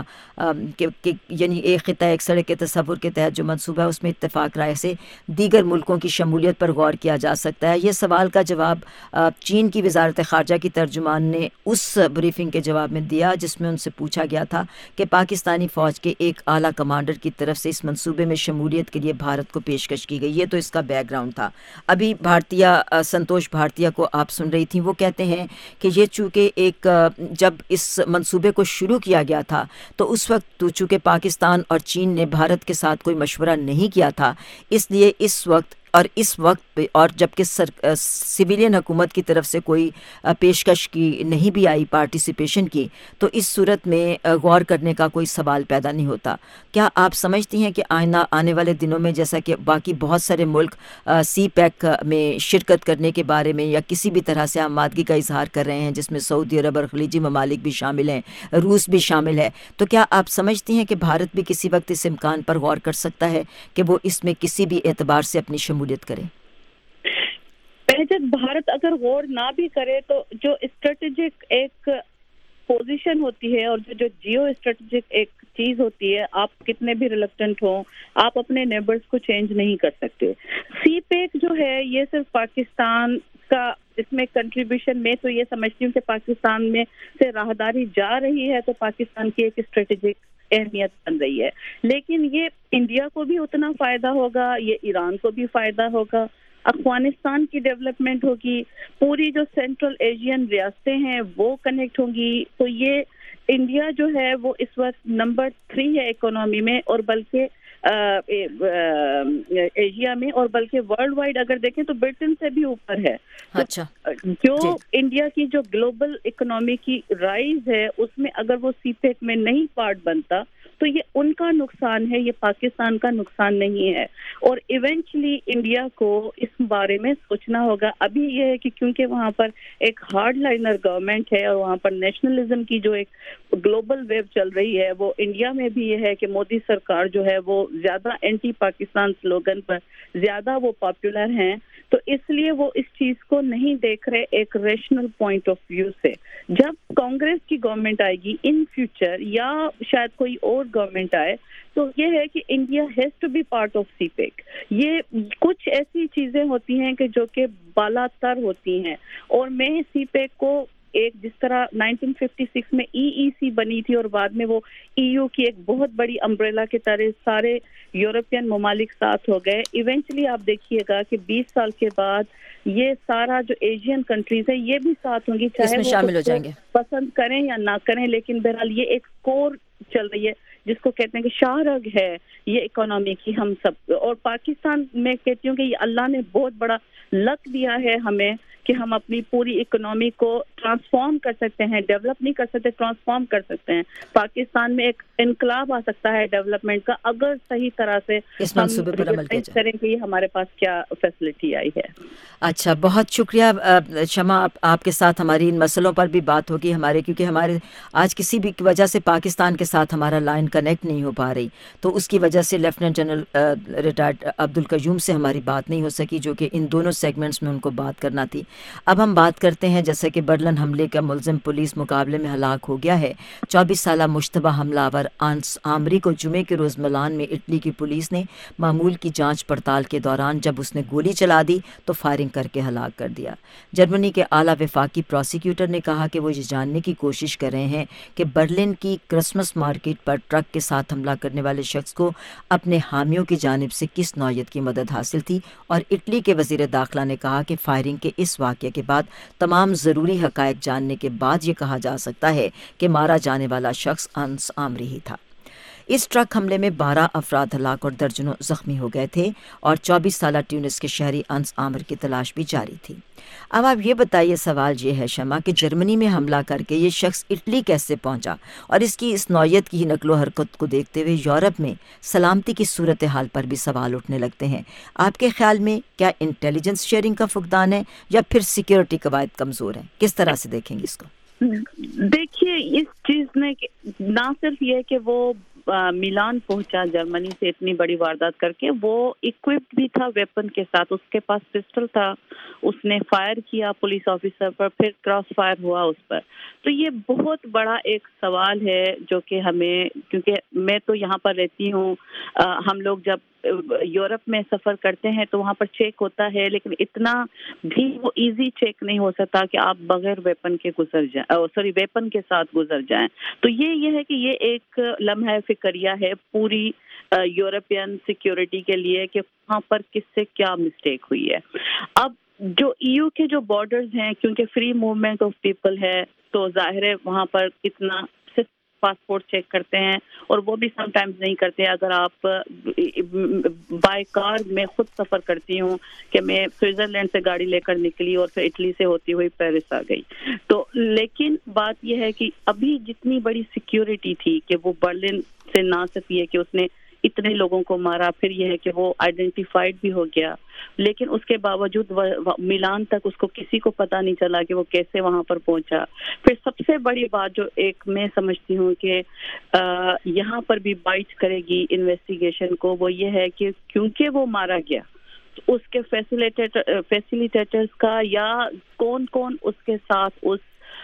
یعنی ایک خطہ ایک سڑک کے تصور کے تحت جو منصوبہ ہے اس میں اتفاق رائے سے دیگر ملکوں کی شمولیت پر غور کیا جا سکتا ہے. یہ سوال کا جواب چین کی وزارت خارجہ کی ترجمان نے اس بریفنگ کے جواب میں دیا جس میں ان سے پوچھا گیا تھا کہ پاکستانی فوج کے ایک اعلیٰ کمانڈر کی طرف سے اس منصوبے میں شمولیت کے لیے بھارت کو پیشکش کی گئی. یہ تو اس کا بیک گراؤنڈ تھا. ابھی بھارتیہ سنتوش بھارتیہ کو آپ سن رہی تھیں، وہ کہتے ہیں کہ یہ چونکہ ایک جب اس منصوبے کو شروع کیا گیا تھا تو اس وقت تو چونکہ پاکستان اور چین نے بھارت کے ساتھ کوئی مشورہ نہیں کیا تھا، اس لیے اس وقت اور اس وقت پہ اور جبکہ سویلین حکومت کی طرف سے کوئی پیشکش کی نہیں بھی آئی پارٹیسپیشن کی، تو اس صورت میں غور کرنے کا کوئی سوال پیدا نہیں ہوتا. کیا آپ سمجھتی ہیں کہ آئندہ آنے والے دنوں میں جیسا کہ باقی بہت سارے ملک سی پیک میں شرکت کرنے کے بارے میں یا کسی بھی طرح سے آمادگی کا اظہار کر رہے ہیں، جس میں سعودی عرب اور خلیجی ممالک بھی شامل ہیں، روس بھی شامل ہے، تو کیا آپ سمجھتی ہیں کہ بھارت بھی کسی وقت اس امکان پر غور کر سکتا ہے کہ وہ اس میں کسی بھی اعتبار سے اپنی شمولیت کرے؟ بہجت بھارت اگر غور نہ بھی کرے تو جو اسٹریٹجک ایک پوزیشن ہوتی ہے اور جو جو جیو اسٹریٹجک ایک چیز ہوتی ہے، آپ کتنے بھی ریلیکٹنٹ ہوں، آپ اپنے نیبرز کو چینج نہیں کر سکتے. سی پیک جو ہے یہ صرف پاکستان کا، اس میں کنٹریبیوشن میں تو یہ سمجھتی ہوں کہ پاکستان میں سے راہداری جا رہی ہے تو پاکستان کی ایک اسٹریٹجک اہمیت بن رہی ہے، لیکن یہ انڈیا کو بھی اتنا فائدہ ہوگا، یہ ایران کو بھی فائدہ ہوگا، افغانستان کی ڈیولپمنٹ ہوگی، پوری جو سینٹرل ایشین ریاستیں ہیں وہ کنیکٹ ہوں گی. تو یہ انڈیا جو ہے وہ اس وقت نمبر تھری ہے اکنامی میں، اور بلکہ ایشیا میں، اور بلکہ ورلڈ وائڈ اگر دیکھیں تو برٹن سے بھی اوپر ہے. اچھا، جو انڈیا کی جو گلوبل اکنامی کی رائز ہے اس میں اگر وہ سی پیک میں نہیں پارٹ بنتا تو یہ ان کا نقصان ہے، یہ پاکستان کا نقصان نہیں ہے. اور ایونچولی انڈیا کو اس بارے میں سوچنا ہوگا. ابھی یہ ہے کہ کیونکہ وہاں پر ایک ہارڈ لائنر گورنمنٹ ہے اور وہاں پر نیشنلزم کی جو ایک گلوبل ویو چل رہی ہے، وہ انڈیا میں بھی یہ ہے کہ مودی سرکار جو ہے وہ زیادہ اینٹی پاکستان سلوگن پر زیادہ وہ پاپولر ہیں، تو اس لیے وہ اس چیز کو نہیں دیکھ رہے ایک ریشنل پوائنٹ آف ویو سے. جب کانگریس کی گورنمنٹ آئے گی ان فیوچر، یا شاید کوئی اور گورنمنٹ آئے، تو یہ ہے کہ India has to be part of C PEC. یہ کچھ ایسی چیزیں ہوتی ہیں کہ جو کہ بالا تر ہوتی ہیں، اور میں سی پیک کو ایک جس طرح نائنٹین ففٹی سکس میں ای ای سی بنی تھی اور بعد میں وہ ای یو کی ایک بہت بڑی امبریلا کی طرح سارے یورپین ممالک ساتھ ہو گئے. ایونچولی آپ دیکھیے گا کہ بیس سال کے بعد یہ سارا جو ایشین کنٹریز ہیں یہ بھی ساتھ ہوں گی، چاہے وہ شامل ہو جائیں گے، پسند کریں یا نہ کریں. لیکن بہرحال یہ ایک کور چل رہی ہے جس کو کہتے ہیں کہ شاہ رگ ہے یہ اکانومی کی ہم سب. اور پاکستان میں کہتی ہوں کہ یہ اللہ نے بہت بڑا لک دیا ہے ہمیں کہ ہم اپنی پوری اکنامی کو ٹرانسفارم کر سکتے ہیں، ڈیولپ نہیں کر سکتے، ٹرانسفارم کر سکتے ہیں. پاکستان میں ایک انقلاب آ سکتا ہے ڈیولپمنٹ کا اگر صحیح طرح سے اس منصوبے پر عمل کیا جائے. کریں کہ یہ ہمارے پاس کیا فیسلٹی آئی ہے. اچھا، بہت شکریہ شمع، آپ کے ساتھ ہماری ان مسئلوں پر بھی بات ہوگی ہمارے، کیونکہ ہمارے آج کسی بھی وجہ سے پاکستان کے ساتھ ہمارا لائن کنیکٹ نہیں ہو پا رہی، تو اس کی وجہ سے لیفٹیننٹ جنرل ریٹائرڈ عبدالقیوم سے ہماری بات نہیں ہو سکی، جو کہ ان دونوں سیگمنٹس میں ان کو بات کرنا تھی. اب ہم بات کرتے ہیں، جیسے کہ برلن حملے کا ملزم پولیس مقابلے میں ہلاک ہو گیا ہے. چوبیس سالہ مشتبہ حملہ آور آنس عامری کو جمعے کے روز ملان میں اٹلی کی پولیس نے معمول کی جانچ پڑتال کے دوران جب اس نے گولی چلا دی تو فائرنگ کر کے ہلاک کر دیا. جرمنی کے اعلیٰ وفاقی پروسیکیوٹر نے کہا کہ وہ یہ جاننے کی کوشش کر رہے ہیں کہ برلن کی کرسمس مارکیٹ پر ٹرک کے ساتھ حملہ کرنے والے شخص کو اپنے حامیوں کی جانب سے کس نوعیت کی مدد حاصل تھی. اور اٹلی کے وزیر داخلہ نے کہا کہ فائرنگ کے اس واقعے کے بعد تمام ضروری حقائق جاننے کے بعد یہ کہا جا سکتا ہے کہ مارا جانے والا شخص انس عامری ہی تھا. اس ٹرک حملے میں بارہ افراد ہلاک اور درجنوں زخمی ہو گئے تھے اور چوبیس سالہ ٹیونس کے شہری انس عامر کی تلاش بھی جاری تھی. اب آپ یہ بتائیے، سوال یہ ہے شمع کہ جرمنی میں حملہ کر کے یہ شخص اٹلی کیسے پہنچا، اور اس کی اس نوعیت کی نقل و حرکت کو دیکھتے ہوئے یورپ میں سلامتی کی صورتحال پر بھی سوال اٹھنے لگتے ہیں. آپ کے خیال میں کیا انٹیلیجنس شیئرنگ کا فقدان ہے یا پھر سیکیورٹی قواعد کمزور ہیں؟ کس طرح سے دیکھیں گے اس کو؟ دیکھیے، اس چیز نے نہ صرف یہ کہ وہ میلان پہنچا جرمنی سے اتنی بڑی واردات کر کے، وہ اکوپڈ بھی تھا ویپن کے ساتھ، اس کے پاس پسٹل تھا، اس نے فائر کیا پولیس آفیسر پر، پھر کراس فائر ہوا اس پر. تو یہ بہت بڑا ایک سوال ہے جو کہ ہمیں، کیونکہ میں تو یہاں پر رہتی ہوں، ہم لوگ جب یورپ میں سفر کرتے ہیں تو وہاں پر چیک ہوتا ہے، لیکن اتنا بھی وہ ایزی چیک نہیں ہو سکتا کہ آپ بغیر ویپن کے گزر جائیں، سوری ویپن کے ساتھ گزر جائیں. تو یہ یہ ہے کہ یہ ایک لمحہ فکریہ ہے پوری یورپین سیکیورٹی کے لیے کہ وہاں پر کس سے کیا مسٹیک ہوئی ہے. اب جو ای یو کے جو بارڈرز ہیں، کیونکہ فری موومنٹ آف پیپل ہے، تو ظاہر ہے وہاں پر اتنا صرف پاسپورٹ چیک کرتے ہیں، اور وہ بھی سم ٹائمز نہیں کرتے. اگر آپ بائی کار، میں خود سفر کرتی ہوں کہ میں سوئٹزرلینڈ سے گاڑی لے کر نکلی اور پھر اٹلی سے ہوتی ہوئی پیرس آ گئی. تو لیکن بات یہ ہے کہ ابھی جتنی بڑی سیکیورٹی تھی کہ وہ برلن سے نہ صرف یہ کہ اس نے اتنے لوگوں کو مارا، پھر یہ ہے کہ وہ آئیڈینٹیفائڈ بھی ہو گیا، لیکن اس کے باوجود میلان تک اس کو کسی کو پتہ نہیں چلا کہ وہ کیسے وہاں پر پہنچا. پھر سب سے بڑی بات جو ایک میں سمجھتی ہوں کہ یہاں پر بھی بائٹ کرے گی انویسٹیگیشن کو، وہ یہ ہے کہ کیونکہ وہ مارا گیا اس کے فیسیلیٹیٹر فیسیلیٹیٹرز کا یا کون کون اس کے ساتھ اس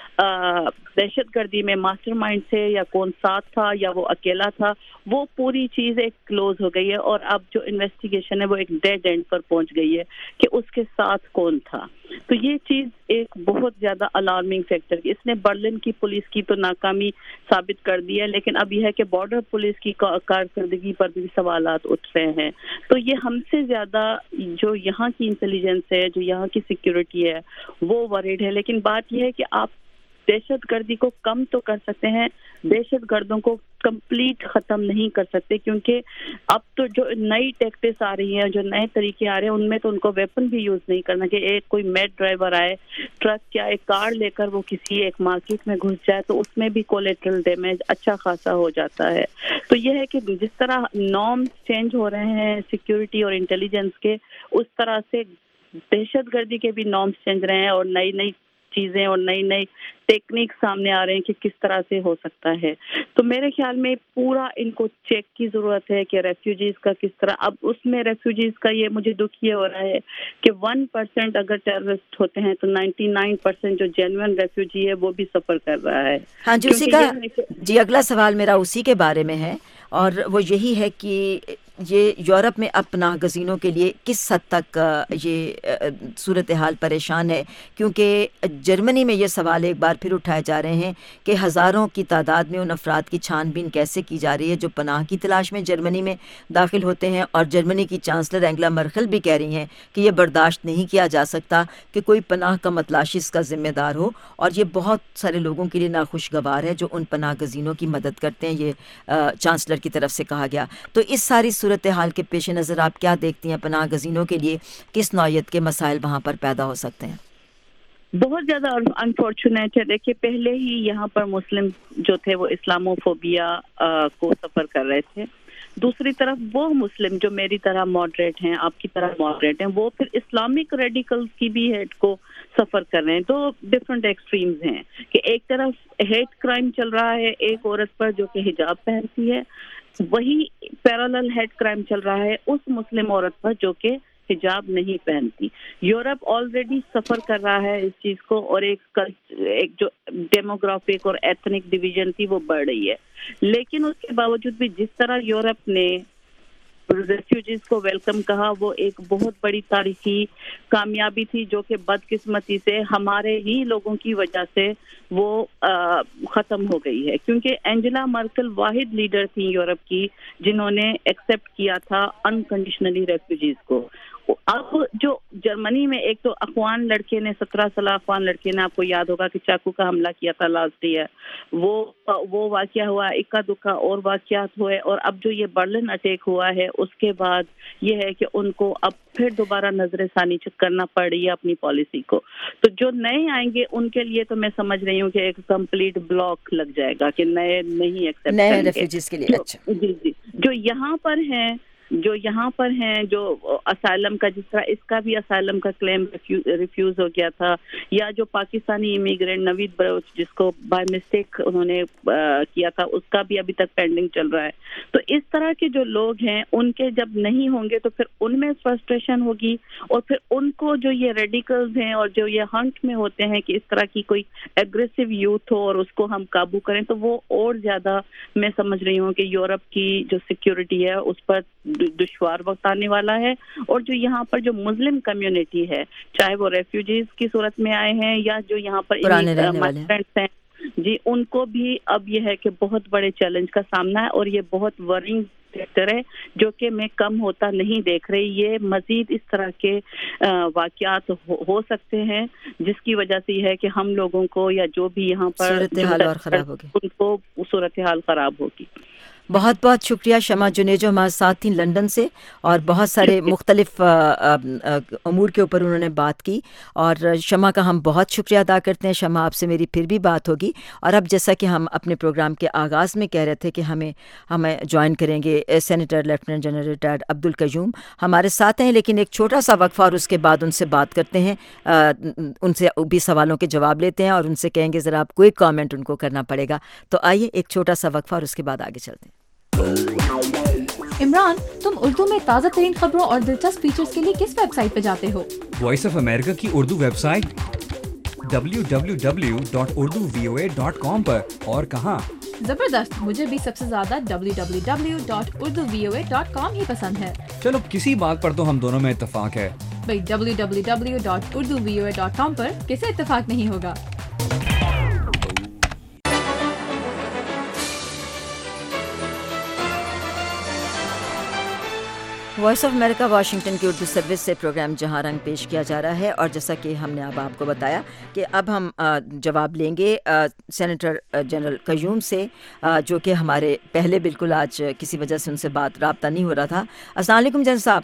دہشت گردی میں ماسٹر مائنڈ تھے یا کون ساتھ تھا یا وہ اکیلا تھا، وہ پوری چیز ایک کلوز ہو گئی ہے اور اب جو انویسٹیگیشن ہے وہ ایک ڈیڈ اینڈ پر پہنچ گئی ہے کہ اس کے ساتھ کون تھا. تو یہ چیز ایک بہت زیادہ الارمنگ فیکٹر کی اس نے برلن کی پولیس کی تو ناکامی ثابت کر دی ہے، لیکن اب یہ ہے کہ بارڈر پولیس کی کارکردگی پر بھی سوالات اٹھ رہے ہیں. تو یہ ہم سے زیادہ جو یہاں کی انٹیلیجنس ہے، جو یہاں کی سیکیورٹی ہے وہ وریڈ ہے. لیکن بات یہ ہے کہ آپ دہشت گردی کو کم تو کر سکتے ہیں، دہشت گردوں کو کمپلیٹ ختم نہیں کر سکتے، کیونکہ اب تو جو نئی ٹیکٹکس آ رہی ہیں، جو نئے طریقے آ رہے ہیں، ان میں تو ان کو ویپن بھی یوز نہیں کرنا کہ ایک کوئی میڈ ڈرائیور آئے ٹرک یا ایک کار لے کر وہ کسی ایک مارکیٹ میں گھس جائے تو اس میں بھی کولیٹرل ڈیمیج اچھا خاصا ہو جاتا ہے. تو یہ ہے کہ جس طرح نارمز چینج ہو رہے ہیں سیکیورٹی اور انٹیلیجنس کے، اس طرح سے دہشت گردی کے بھی نارمز چینج رہے ہیں اور نئی نئی چیزیں اور نئی نئی ٹیکنیک سامنے آ رہے ہیں کہ کس طرح سے ہو سکتا ہے. تو میرے خیال میں پورا ان کو چیک کی ضرورت ہے کہ ریفیوجیز کا کس طرح. اب اس میں ریفیوجیز کا یہ مجھے دکھ یہ ہو رہا ہے کہ ون پرسینٹ اگر ٹیررسٹ ہوتے ہیں تو نائنٹی نائن پرسینٹ جو جینوئن ریفیوجی ہے وہ بھی سفر کر رہا ہے. ہاں جی، اسی کا جی اگلا سوال میرا اسی کے بارے میں ہے، اور وہ یہی ہے کہ یہ یورپ میں اب پناہ گزینوں کے لیے کس حد تک یہ صورتحال پریشان ہے، کیونکہ جرمنی میں یہ سوال ایک بار پھر اٹھائے جا رہے ہیں کہ ہزاروں کی تعداد میں ان افراد کی چھان بین کیسے کی جا رہی ہے جو پناہ کی تلاش میں جرمنی میں داخل ہوتے ہیں، اور جرمنی کی چانسلر اینگلا مرکل بھی کہہ رہی ہیں کہ یہ برداشت نہیں کیا جا سکتا کہ کوئی پناہ کا متلاشی اس کا ذمہ دار ہو، اور یہ بہت سارے لوگوں کے لیے ناخوشگوار ہے جو ان پناہ گزینوں کی مدد کرتے ہیں، یہ چانسلر کی طرف سے کہا گیا. تو اس ساری صورتحال کے پیش نظر آپ کیا دیکھتی ہیں؟ پناہ گزینوں کے لیے کس نوعیت کے مسائل وہاں پر پیدا ہو سکتے ہیں؟ بہت زیادہ انفارچونیٹ ہے. دیکھیے پہلے ہی یہاں پر مسلم جو تھے وہ اسلاموفوبیا کو سفر کر رہے تھے، دوسری طرف وہ مسلم جو میری طرح ماڈریٹ ہیں، آپ کی طرح ماڈریٹ ہیں، وہ پھر اسلامک ریڈیکلز کی بھی ہیٹ کو سفر کر رہے ہیں. دو ڈفرنٹ ایکسٹریمز ہیں کہ ایک طرف ہیٹ کرائم چل رہا ہے ایک عورت پر جو کہ حجاب پہنتی ہے، وہی پیرالل ہیٹ کرائم چل رہا ہے اس مسلم عورت پر جو کہ حجاب نہیں پہنتی. یورپ آلریڈی سفر کر رہا ہے اس چیز کو، اور ایک ایک جو ڈیموگرافک اور ایتھنک ڈویژن تھی وہ بڑھ رہی ہے. لیکن اس کے باوجود بھی جس طرح یورپ نے ریفیوجیز کو ویلکم کہا، وہ ایک بہت بڑی تاریخی کامیابی تھی جو کہ بدقسمتی سے ہمارے ہی لوگوں کی وجہ سے وہ ختم ہو گئی ہے، کیونکہ اینجلا مرکل واحد لیڈر تھی یورپ کی جنہوں نے ایکسیپٹ کیا تھا انکنڈیشنلی ریفیوجیز کو. اب جو جرمنی میں ایک تو افغان لڑکے نے سترہ سالہ افغان لڑکے نے، آپ کو یاد ہوگا کہ چاقو کا حملہ کیا تھا لاسٹ ایئر، وہ وہ واقعہ ہوا، اکا دکا اور واقعات ہوئے، اور اب جو یہ برلن اٹیک ہوا ہے اس کے بعد یہ ہے کہ ان کو اب پھر دوبارہ نظر ثانی کرنا پڑ رہی ہے اپنی پالیسی کو. تو جو نئے آئیں گے ان کے لیے تو میں سمجھ رہی ہوں کہ ایک کمپلیٹ بلاک لگ جائے گا کہ نئے نہیں ایکسیپٹ نئے ریفیوجیز کے لیے. اچھا جی جی جو یہاں پر ہیں جو یہاں پر ہیں جو اسائلم کا، جس طرح اس کا بھی اسائلم کا کلیم ریفیوز ہو گیا تھا، یا جو پاکستانی امیگرینٹ نوید بلوچ جس کو بائی مسٹیک انہوں نے کیا تھا، اس کا بھی ابھی تک پینڈنگ چل رہا ہے. تو اس طرح کے جو لوگ ہیں ان کے جب نہیں ہوں گے تو پھر ان میں فرسٹریشن ہوگی، اور پھر ان کو جو یہ ریڈیکلز ہیں اور جو یہ ہنٹ میں ہوتے ہیں کہ اس طرح کی کوئی ایگریسو یوتھ ہو اور اس کو ہم قابو کریں، تو وہ اور زیادہ میں سمجھ رہی ہوں کہ یورپ کی جو سیکیورٹی ہے اس پر دشوار وقت آنے والا ہے. اور جو یہاں پر جو مسلم کمیونٹی ہے، چاہے وہ ریفیوجیز کی صورت میں آئے ہیں یا جو یہاں پر مائیگرینٹس ہیں، جی ان کو بھی اب یہ ہے کہ بہت بڑے چیلنج کا سامنا ہے، اور یہ بہت ورنگ فیکٹر ہے جو کہ میں کم ہوتا نہیں دیکھ رہی. یہ مزید اس طرح کے واقعات ہو سکتے ہیں جس کی وجہ سے یہ ہے کہ ہم لوگوں کو یا جو بھی یہاں پر صورتحال اور خراب ہوگی، ان کو صورتحال خراب ہوگی. بہت بہت شکریہ شمع جنیجو ہمارے ساتھ تھیں لندن سے، اور بہت سارے مختلف امور کے اوپر انہوں نے بات کی، اور شمع کا ہم بہت شکریہ ادا کرتے ہیں. شمع آپ سے میری پھر بھی بات ہوگی. اور اب جیسا کہ ہم اپنے پروگرام کے آغاز میں کہہ رہے تھے کہ ہمیں ہمیں جوائن کریں گے senator lieutenant general retired Abdul Qayyum ہمارے ساتھ ہیں، لیکن ایک چھوٹا سا وقفہ اور اس کے بعد ان سے بات کرتے ہیں، ان سے بھی سوالوں کے جواب لیتے ہیں اور ان سے کہیں گے ذرا آپ کوئی کامنٹ ان کو کرنا پڑے گا. تو آئیے ایک چھوٹا سا وقفہ اور اس کے بعد آگے چلتے ہیں. عمران، تم اردو میں تازہ ترین خبروں اور دلچسپ فیچرز کے لیے کس ویب سائٹ پہ جاتے ہو؟ وائس آف امریکہ کی Urdu website W W W dot Urdu V O A dot com پر. اور کہاں؟ زبردست، مجھے بھی سب سے زیادہ W W W dot Urdu V O A dot com ہی پسند ہے. چلو کسی بات پر تو ہم دونوں میں اتفاق ہے. بھائی W W W dot Urdu V O A dot com پر کسے اتفاق نہیں ہوگا؟ وائس آف امریکہ واشنگٹن کی اردو سروس سے پروگرام جہاں رنگ پیش کیا جا رہا ہے، اور جیسا کہ ہم نے اب آپ کو بتایا کہ اب ہم جواب لیں گے سینیٹر جنرل قیوم سے، جو کہ ہمارے پہلے بالکل آج کسی وجہ سے ان سے بات رابطہ نہیں ہو رہا تھا. السلام علیکم جنرل صاحب.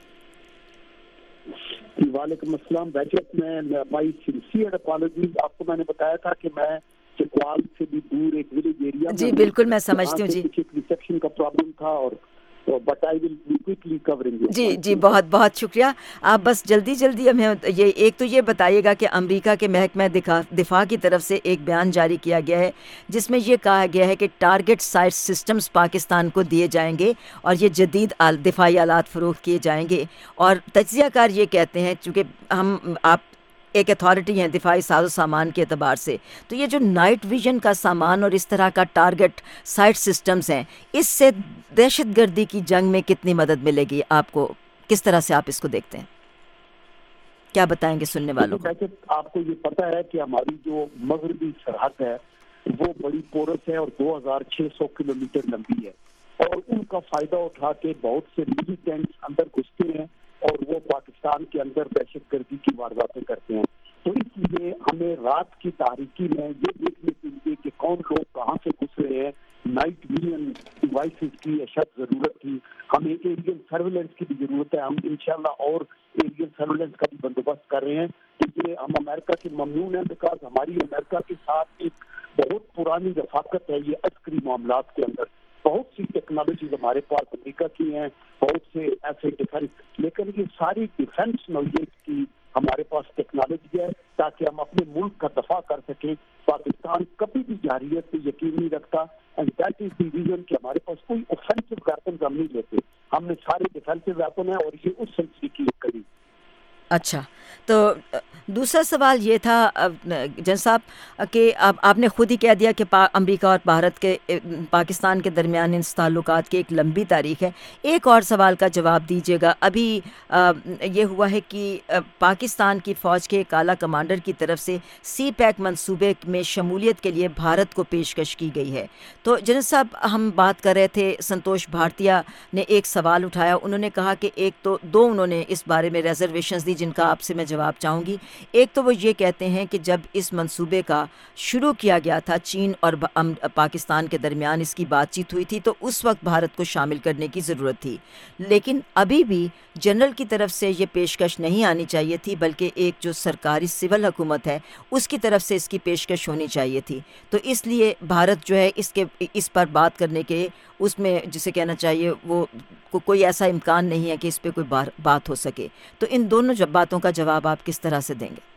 وعلیکم السلام. بہجت میں مائی سنسیئر اپالوجیز. آپ کو میں نے بتایا تھا کہ میں چکوال سے بھی دور ایک ولیج ایریا میں، جی بالکل میں سمجھتی ہوں. جی ریسیپشن کا پرابلم تھا اور but I will be quickly covering. جی جی بہت بہت شکریہ. آپ بس جلدی جلدی ہمیں یہ ایک تو یہ بتائیے گا کہ امریکہ کے محکمہ دفاع کی طرف سے ایک بیان جاری کیا گیا ہے جس میں یہ کہا گیا ہے کہ ٹارگٹ سائٹ سسٹمز پاکستان کو دیے جائیں گے اور یہ جدید دفاعی آلات فروخت کیے جائیں گے. اور تجزیہ کار یہ کہتے ہیں، چونکہ ہم آپ ایک اتھارٹی ہیں دفاعی ساز و سامان کے اعتبار سے، تو یہ جو نائٹ ویژن کا سامان اور اس طرح کا ٹارگٹ سائٹ سسٹمز ہیں، اس سے دہشت گردی کی جنگ میں کتنی مدد ملے گی آپ کو؟ کس طرح سے آپ اس کو دیکھتے ہیں؟ کیا بتائیں گے سننے والوں کو؟ آپ کو یہ پتہ ہے کہ ہماری جو مغربی سرحد ہے وہ بڑی پورس ہے اور دو ہزار چھ سو کلو میٹر لمبی ہے، اور ان کا فائدہ اٹھا کے بہت سے ملیٹنٹس اندر گھستے ہیں اور وہ پاکستان کے اندر دہشت گردی کی وارداتیں کرتے ہیں. تو اس لیے ہمیں رات کی تاریکی میں یہ دیکھنے کے لیے کہ کون لوگ کہاں سے گھس رہے ہیں، نائٹ ویژن ڈیوائسز کی اشد ضرورت تھی. ہمیں ایریل سرویلنس کی بھی ضرورت ہے. ہم انشاءاللہ اور ایریل سرویلنس کا بھی بندوبست کر رہے ہیں کہ یہ ہم امریکہ کے ممنون ہیں، بیکاز ہماری امریکہ کے ساتھ ایک بہت پرانی رفاقت ہے یہ عسکری معاملات کے اندر. بہت سی ٹیکنالوجیز ہمارے پاس امریکہ کی ہیں، بہت سے ایسے ڈیفینس، لیکن یہ ساری ڈیفینس نوعیت کی ہمارے پاس ٹیکنالوجی ہے تاکہ ہم اپنے ملک کا دفاع کر سکیں. پاکستان کبھی بھی جارحیت پہ یقین نہیں رکھتا، and that is the reason کہ ہمارے پاس کوئی اوفینسو ویپنز ہم نہیں لیتے. ہم نے سارے ڈیفینسو ویپن ہیں اور یہ اس سلسلے کی ایک کڑی. اچھا، تو دوسرا سوال یہ تھا جن صاحب کہ اب آپ نے خود ہی کہہ دیا کہ امریکہ اور بھارت کے پاکستان کے درمیان ان تعلقات کی ایک لمبی تاریخ ہے. ایک اور سوال کا جواب دیجیے گا. ابھی یہ ہوا ہے کہ پاکستان کی فوج کے ایک اعلیٰ کمانڈر کی طرف سے سی پیک منصوبے میں شمولیت کے لیے بھارت کو پیشکش کی گئی ہے. تو جن صاحب ہم بات کر رہے تھے، سنتوش بھارتیہ نے ایک سوال اٹھایا. انہوں نے کہا کہ ایک تو دو انہوں نے اس بارے میں ریزرویشنز دی جن کا آپ سے میں جواب چاہوں گی. ایک تو وہ یہ کہتے ہیں کہ جب اس منصوبے کا شروع کیا گیا تھا چین اور پاکستان کے درمیان اس کی بات چیت ہوئی تھی تو اس وقت بھارت کو شامل کرنے کی ضرورت تھی، لیکن ابھی بھی جنرل کی طرف سے یہ پیشکش نہیں آنی چاہیے تھی، بلکہ ایک جو سرکاری سول حکومت ہے اس کی طرف سے اس کی پیشکش ہونی چاہیے تھی. تو اس لیے بھارت جو ہے اس کے اس پر بات کرنے کے اس میں جسے کہنا چاہیے وہ کوئی ایسا امکان نہیں ہے کہ اس پہ کوئی بات ہو سکے. تو ان دونوں جب باتوں کا جواب آپ کس طرح سے دیں گے؟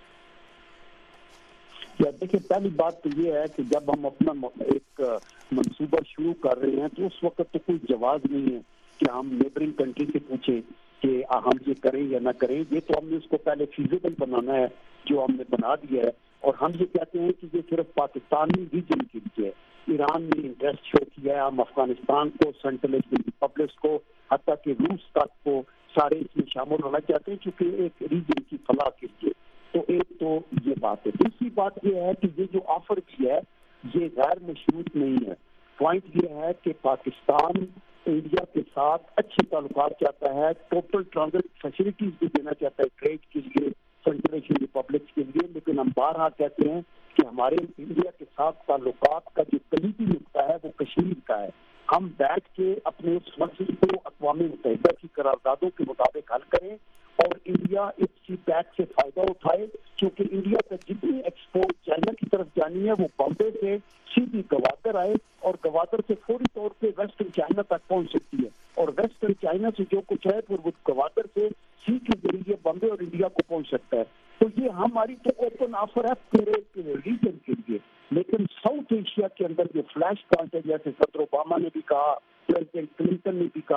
دیکھیں، پہلی بات تو یہ ہے کہ جب ہم اپنا ایک منصوبہ شروع کر رہے ہیں تو اس وقت تو کوئی جواز نہیں ہے کہ ہم نیبرنگ کنٹری سے پوچھیں کہ ہم یہ کریں یا نہ کریں. یہ تو ہم نے اس کو پہلے فیزیبل بنانا ہے جو ہم نے بنا دیا ہے، اور ہم یہ کہتے ہیں کہ یہ صرف پاکستانی ریجن کے لیے. ایران نے انٹرسٹ شو کیا ہے، ہم افغانستان کو، سینٹرل ایشین ریپبلکس کو، حتیٰ کہ روس تک کو سارے اس میں شامل ہونا چاہتے ہیں کیونکہ ایک ریجن کی فلاح کے لیے. تو ایک تو یہ بات ہے. دوسری بات یہ ہے کہ یہ جو آفر کی ہے یہ غیر مشروط نہیں ہے. پوائنٹ یہ ہے کہ پاکستان انڈیا کے ساتھ اچھے تعلقات چاہتا ہے، ٹوٹل ٹرانزٹ فیسلٹیز بھی دینا چاہتا ہے ٹریڈ کے لیے، سینٹرل ایشین ریپبلکس کے لیے. لیکن ہم بارہا کہتے ہیں کہ ہمارے انڈیا کے ساتھ تعلقات کا جو کلیدی نقطہ ہے وہ کشمیر کا ہے. ہم بیٹھ کے اپنے اس مسئلے کو اقوام متحدہ کی قراردادوں کے مطابق حل کریں اور انڈیا اس سی پیک سے فائدہ اٹھائے، کیونکہ انڈیا کا جتنی ایکسپورٹ چائنا کی طرف جانی ہے وہ بامبے سے سیدھی گوادر آئے اور گوادر سے فوری طور پہ ویسٹرن چائنا تک پہنچ سکتی ہے، اور ویسٹرن چائنا سے جو کچھ ہے پھر وہ گوادر سے سی کے ذریعے بامبے اور انڈیا کو پہنچ سکتا ہے. تو یہ ہماری تو اوپن آفر ہے پورے ریجن کے لیے. لیکن ساؤتھ ایشیا کے اندر جو فلیش پوائنٹ ہے، جیسے صدر اوباما نے بھی کہا، پریزیڈنٹ کلنٹن نے بھی کہا،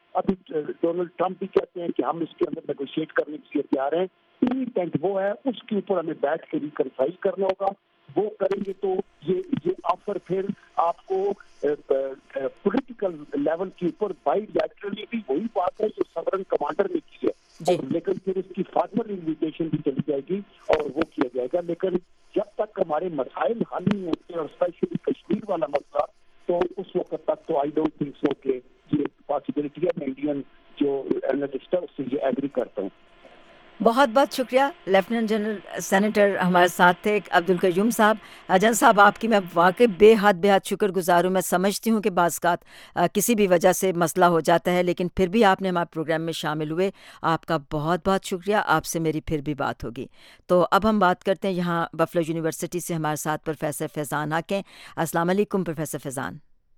ابھی ڈونلڈ ٹرمپ بھی کہتے ہیں کہ ہم اس کے اندر نیگوشیٹ کرنے کے لیے تیار ہیں. انٹینٹ وہ ہے, اس کے اوپر ہمیں بیٹھ کے ریکنسائل کرنا ہوگا. وہ کریں گے تو یہ یہ آفر پھر آپ کو پولیٹیکل لیول کے اوپر بائی لیٹرلی بھی وہی بات ہے جو سورن کمانڈر نے کی ہے, جی. لیکن پھر اس کی فارمل انویٹیشن بھی چلی جائے گی اور وہ کیا جائے گا. لیکن جب تک ہمارے مسائل حل نہیں ہوتے اور اسپیشلی کشمیر والا مسئلہ, تو اس وقت تک تو آئی ڈونٹ تھنک سو کہ یہ پاسبلٹی ہے. میں انڈین جو اینالسٹ ہے اس سے یہ ایگری کرتا ہوں. بہت بہت شکریہ. لیفٹیننٹ جنرل سینیٹر ہمارے ساتھ تھے عبدالقیوم صاحب. جن صاحب آپ کی میں واقعی بے حد بے حد شکر گزار ہوں. میں سمجھتی ہوں کہ بعض اوقات کسی بھی وجہ سے مسئلہ ہو جاتا ہے, لیکن پھر بھی آپ نے ہمارے پروگرام میں شامل ہوئے. آپ کا بہت بہت شکریہ. آپ سے میری پھر بھی بات ہوگی. تو اب ہم بات کرتے ہیں یہاں بفلو یونیورسٹی سے ہمارے ساتھ پروفیسر فیضان حق ہیں. السلام علیکم پروفیسر فیضان.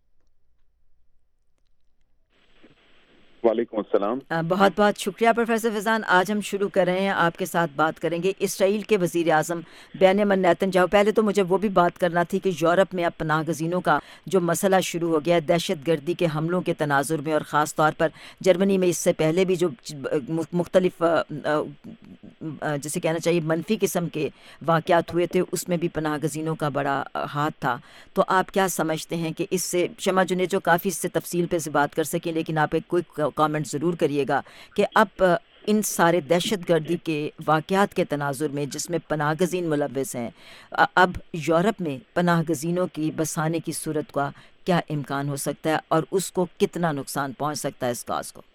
وعلیکم السلام. بہت بہت شکریہ پروفیسر فیضان. آج ہم شروع کر رہے ہیں, آپ کے ساتھ بات کریں گے اسرائیل کے وزیر اعظم بینیامن نیتن یاہو. پہلے تو مجھے وہ بھی بات کرنا تھی کہ یورپ میں اب پناہ گزینوں کا جو مسئلہ شروع ہو گیا ہے دہشت گردی کے حملوں کے تناظر میں, اور خاص طور پر جرمنی میں اس سے پہلے بھی جو مختلف جسے کہنا چاہیے منفی قسم کے واقعات ہوئے تھے, اس میں بھی پناہ گزینوں کا بڑا ہاتھ تھا. تو آپ کیا سمجھتے ہیں کہ اس سے شمع جنید جو کافی اس سے تفصیل پہ سے بات کر سکیں, لیکن آپ ایک کوئی کامنٹ ضرور کریے گا کہ اب ان سارے دہشت گردی کے واقعات کے تناظر میں جس میں پناہ گزین ملوث ہیں, اب یورپ میں پناہ گزینوں کی بسانے کی صورت کا کیا امکان ہو سکتا ہے, اور اس کو کتنا نقصان پہنچ سکتا ہے اس کاز کو؟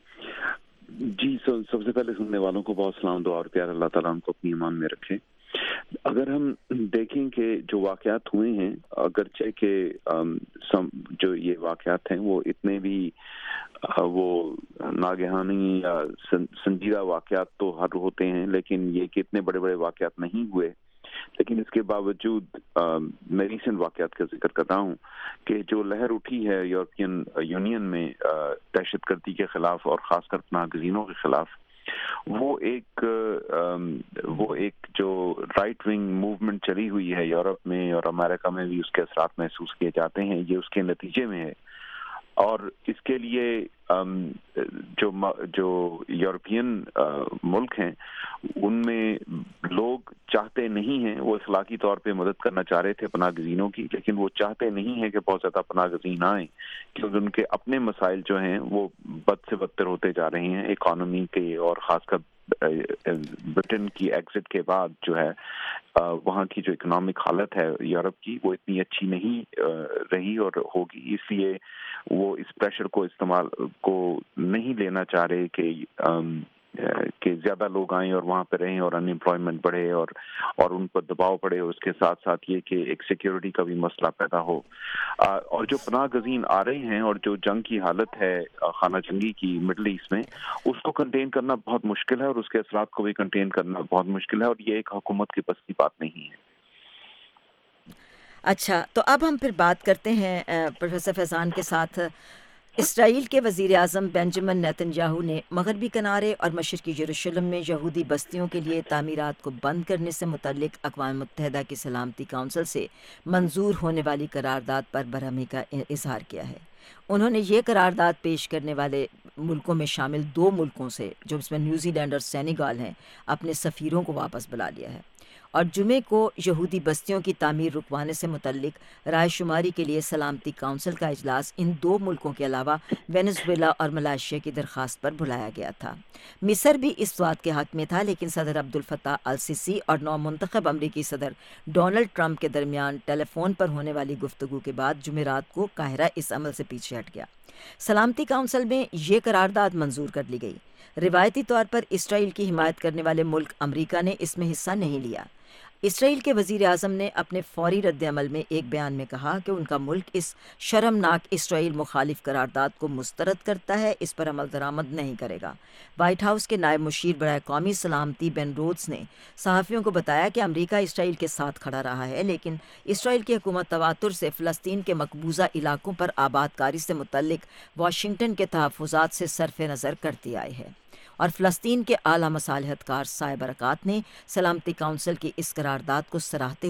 جی, سب سے پہلے سننے والوں کو بہت سلام دعا اور پیار. اللہ تعالیٰ ہم کو اپنی ایمان میں رکھے. اگر ہم دیکھیں کہ جو واقعات ہوئے ہیں, اگرچہ کہ جو یہ واقعات ہیں وہ اتنے بھی وہ ناگہانی یا سنجیدہ واقعات تو ہر ہوتے ہیں, لیکن یہ کہ اتنے بڑے بڑے واقعات نہیں ہوئے. لیکن اس کے باوجود میں ریسنٹ واقعات کا ذکر کر رہا ہوں کہ جو لہر اٹھی ہے یورپین یونین میں دہشت گردی کے خلاف اور خاص کر پناہ گزینوں کے خلاف, وہ ایک وہ ایک جو رائٹ ونگ موومنٹ چلی ہوئی ہے یورپ میں اور امریکہ میں بھی اس کے اثرات محسوس کیے جاتے ہیں, یہ اس کے نتیجے میں ہے. اور اس کے لیے جو جو یورپین ملک ہیں ان میں لوگ چاہتے نہیں ہیں, وہ اخلاقی طور پہ مدد کرنا چاہ رہے تھے پناہ گزینوں کی, لیکن وہ چاہتے نہیں ہیں کہ بہت زیادہ پناہ گزین آئیں, کیونکہ ان کے اپنے مسائل جو ہیں وہ بد سے بدتر ہوتے جا رہے ہیں اکانومی کے, اور خاص کر برٹن کی ایگزٹ کے بعد جو ہے وہاں کی جو اکنامک حالت ہے یورپ کی وہ اتنی اچھی نہیں رہی اور ہوگی. اس لیے وہ اس پریشر کو استعمال کو نہیں لینا چاہ رہے کہ کہ زیادہ لوگ آئیں اور وہاں پہ رہیں اور ان امپلائمنٹ بڑھے اور اور ان پر دباؤ پڑے, اور اس کے ساتھ ساتھ یہ کہ ایک سیکیورٹی کا بھی مسئلہ پیدا ہو. اور جو پناہ گزین آ رہے ہیں اور جو جنگ کی حالت ہے خانہ جنگی کی مڈل ایسٹ میں, اس کو کنٹین کرنا بہت مشکل ہے اور اس کے اثرات کو بھی کنٹین کرنا بہت مشکل ہے, اور یہ ایک حکومت کی بس کی بات نہیں ہے. اچھا, تو اب ہم پھر بات کرتے ہیں پروفیسر فیضان کے ساتھ. اسرائیل کے وزیر اعظم بینجامن نیتن یاہو نے مغربی کنارے اور مشرقی یروشلم میں یہودی بستیوں کے لیے تعمیرات کو بند کرنے سے متعلق اقوام متحدہ کی سلامتی کونسل سے منظور ہونے والی قرارداد پر برہمی کا اظہار کیا ہے. انہوں نے یہ قرارداد پیش کرنے والے ملکوں میں شامل دو ملکوں سے, جو اس میں نیوزی لینڈ اور سینیگال ہیں, اپنے سفیروں کو واپس بلا لیا ہے, اور جمعے کو یہودی بستیوں کی تعمیر رکوانے سے متعلق رائے شماری کے لیے سلامتی کونسل کا اجلاس ان دو ملکوں کے علاوہ وینزویلا اور ملائیشیا کی درخواست پر بلایا گیا تھا. مصر بھی اس بات کے حق میں تھا, لیکن صدر عبدالفتاح السیسی اور نو منتخب امریکی صدر ڈونلڈ ٹرمپ کے درمیان ٹیلی فون پر ہونے والی گفتگو کے بعد جمعرات کو قاہرہ اس عمل سے پیچھے ہٹ گیا. سلامتی کونسل میں یہ قرارداد منظور کر لی گئی. روایتی طور پر اسرائیل کی حمایت کرنے والے ملک امریکہ نے اس میں حصہ نہیں لیا. اسرائیل کے وزیر اعظم نے اپنے فوری رد عمل میں ایک بیان میں کہا کہ ان کا ملک اس شرمناک اسرائیل مخالف قرارداد کو مسترد کرتا ہے, اس پر عمل درآمد نہیں کرے گا. وائٹ ہاؤس کے نائب مشیر برائے قومی سلامتی بین رودز نے صحافیوں کو بتایا کہ امریکہ اسرائیل کے ساتھ کھڑا رہا ہے, لیکن اسرائیل کی حکومت تواتر سے فلسطین کے مقبوضہ علاقوں پر آباد کاری سے متعلق واشنگٹن کے تحفظات سے صرف نظر کرتی آئی ہے. اور فلسطین کے اعلیٰ مصالحت کار سائے برکات نے سلامتی کونسل کی اس قرارداد کو سراہتے ہوئے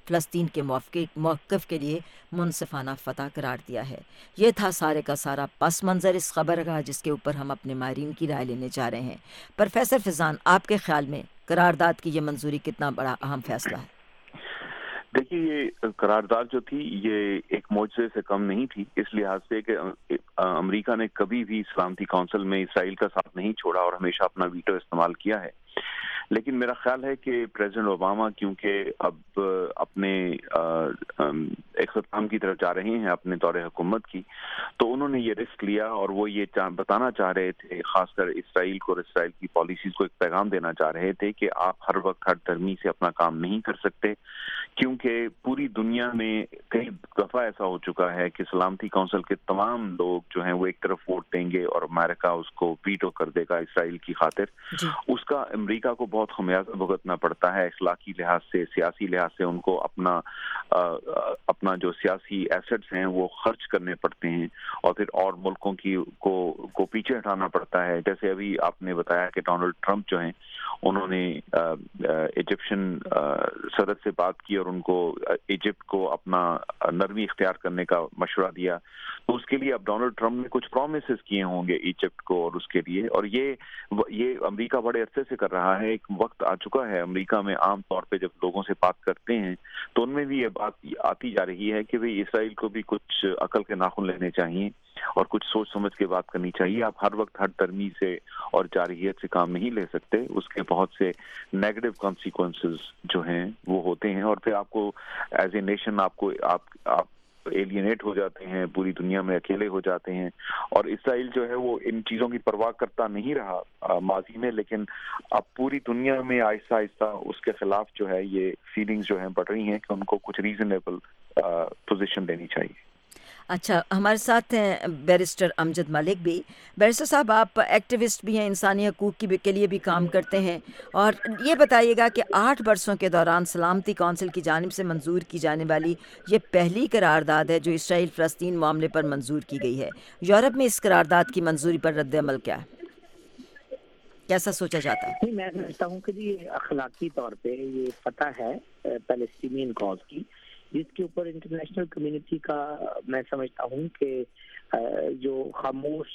فلسطین کے موقف کے لیے منصفانہ فتح قرار دیا ہے۔ یہ تھا سارے کا سارا پس منظر اس خبر کا جس کے اوپر ہم اپنے ماہرین کی رائے لینے جا رہے ہیں۔ پروفیسر فیضان، آپ کے خیال میں قرارداد کی یہ منظوری کتنا بڑا اہم فیصلہ ہے؟ دیکھیے، یہ قرارداد جو تھی یہ ایک معجزے سے کم نہیں تھی، اس لحاظ سے کہ امریکہ نے کبھی بھی سلامتی کونسل میں اسرائیل کا ساتھ نہیں چھوڑا اور ہمیشہ اپنا ویٹو استعمال کیا ہے۔ لیکن میرا خیال ہے کہ پریزیڈنٹ اوباما کیونکہ اب اپنے اختتام کی طرف جا رہے ہیں اپنے دور حکومت کی، تو انہوں نے یہ رسک لیا اور وہ یہ بتانا چاہ رہے تھے، خاص کر اسرائیل کو اور اسرائیل کی پالیسیز کو ایک پیغام دینا چاہ رہے تھے کہ آپ ہر وقت ہر ترمی سے اپنا کام نہیں کر سکتے، کیونکہ پوری دنیا میں کئی دفعہ ایسا ہو چکا ہے کہ سلامتی کونسل کے تمام لوگ جو ہیں وہ ایک طرف ووٹ دیں گے اور امریکہ اس کو ویٹو کر دے گا اسرائیل کی خاطر۔ جی۔ اس کا امریکہ کو بہت خمیازہ بھگتنا پڑتا ہے، اخلاقی لحاظ سے، سیاسی لحاظ سے ان کو اپنا اپنا جو سیاسی ایسٹس ہیں وہ خرچ کرنے پڑتے ہیں اور پھر اور ملکوں کی کو کو پیچھے ہٹانا پڑتا ہے۔ جیسے ابھی آپ نے بتایا کہ ڈونلڈ ٹرمپ جو ہیں انہوں نے ایجپشن صدر سے بات کی اور ان کو ایجپٹ کو اپنا نرمی اختیار کرنے کا مشورہ دیا، تو اس کے لیے اب ڈونلڈ ٹرمپ نے کچھ پرومسز کیے ہوں گے ایجپٹ کو اور اس کے لیے، اور یہ یہ امریکہ بڑے عرصے سے کر رہا ہے۔ ایک وقت آ چکا ہے امریکہ میں عام طور پہ جب لوگوں سے بات کرتے ہیں تو ان میں بھی یہ بات آتی جا رہی ہے کہ بھئی اسرائیل کو بھی کچھ عقل کے ناخن لینے چاہیے اور کچھ سوچ سمجھ کے بات کرنی چاہیے۔ آپ ہر وقت ہر ترمی سے اور جارحیت سے کام نہیں لے سکتے، اس کے بہت سے نیگیٹو کانسیکوینسز جو ہیں وہ ہوتے ہیں، اور پھر آپ کو ایز اے نیشن آپ کو آپ آپ ایلینیٹ ہو جاتے ہیں، پوری دنیا میں اکیلے ہو جاتے ہیں۔ اور اسرائیل جو ہے وہ ان چیزوں کی پرواہ کرتا نہیں رہا ماضی میں، لیکن اب پوری دنیا میں آہستہ آہستہ اس کے خلاف جو ہے یہ فیلنگز جو ہیں بڑھ رہی ہیں کہ ان کو کچھ ریزنیبل پوزیشن لینی چاہیے۔ اچھا، ہمارے ساتھ ہیں بیرسٹر امجد ملک بھی۔ بیرسٹر صاحب، آپ ایکٹیوسٹ بھی ہیں، انسانی حقوق کی کے لیے بھی کام کرتے ہیں، اور یہ بتائیے گا کہ آٹھ برسوں کے دوران سلامتی کونسل کی جانب سے منظور کی جانے والی یہ پہلی قرارداد ہے جو اسرائیل فلسطین معاملے پر منظور کی گئی ہے۔ یورپ میں اس قرارداد کی منظوری پر رد عمل کیا ہے؟ کیسا سوچا جاتا ہے؟ میں سمجھتا ہوں کہ یہ اخلاقی طور پہ یہ فتح ہے پیلسٹینین کاز کی، جس کے اوپر انٹرنیشنل کمیونٹی کا میں سمجھتا ہوں کہ جو خاموش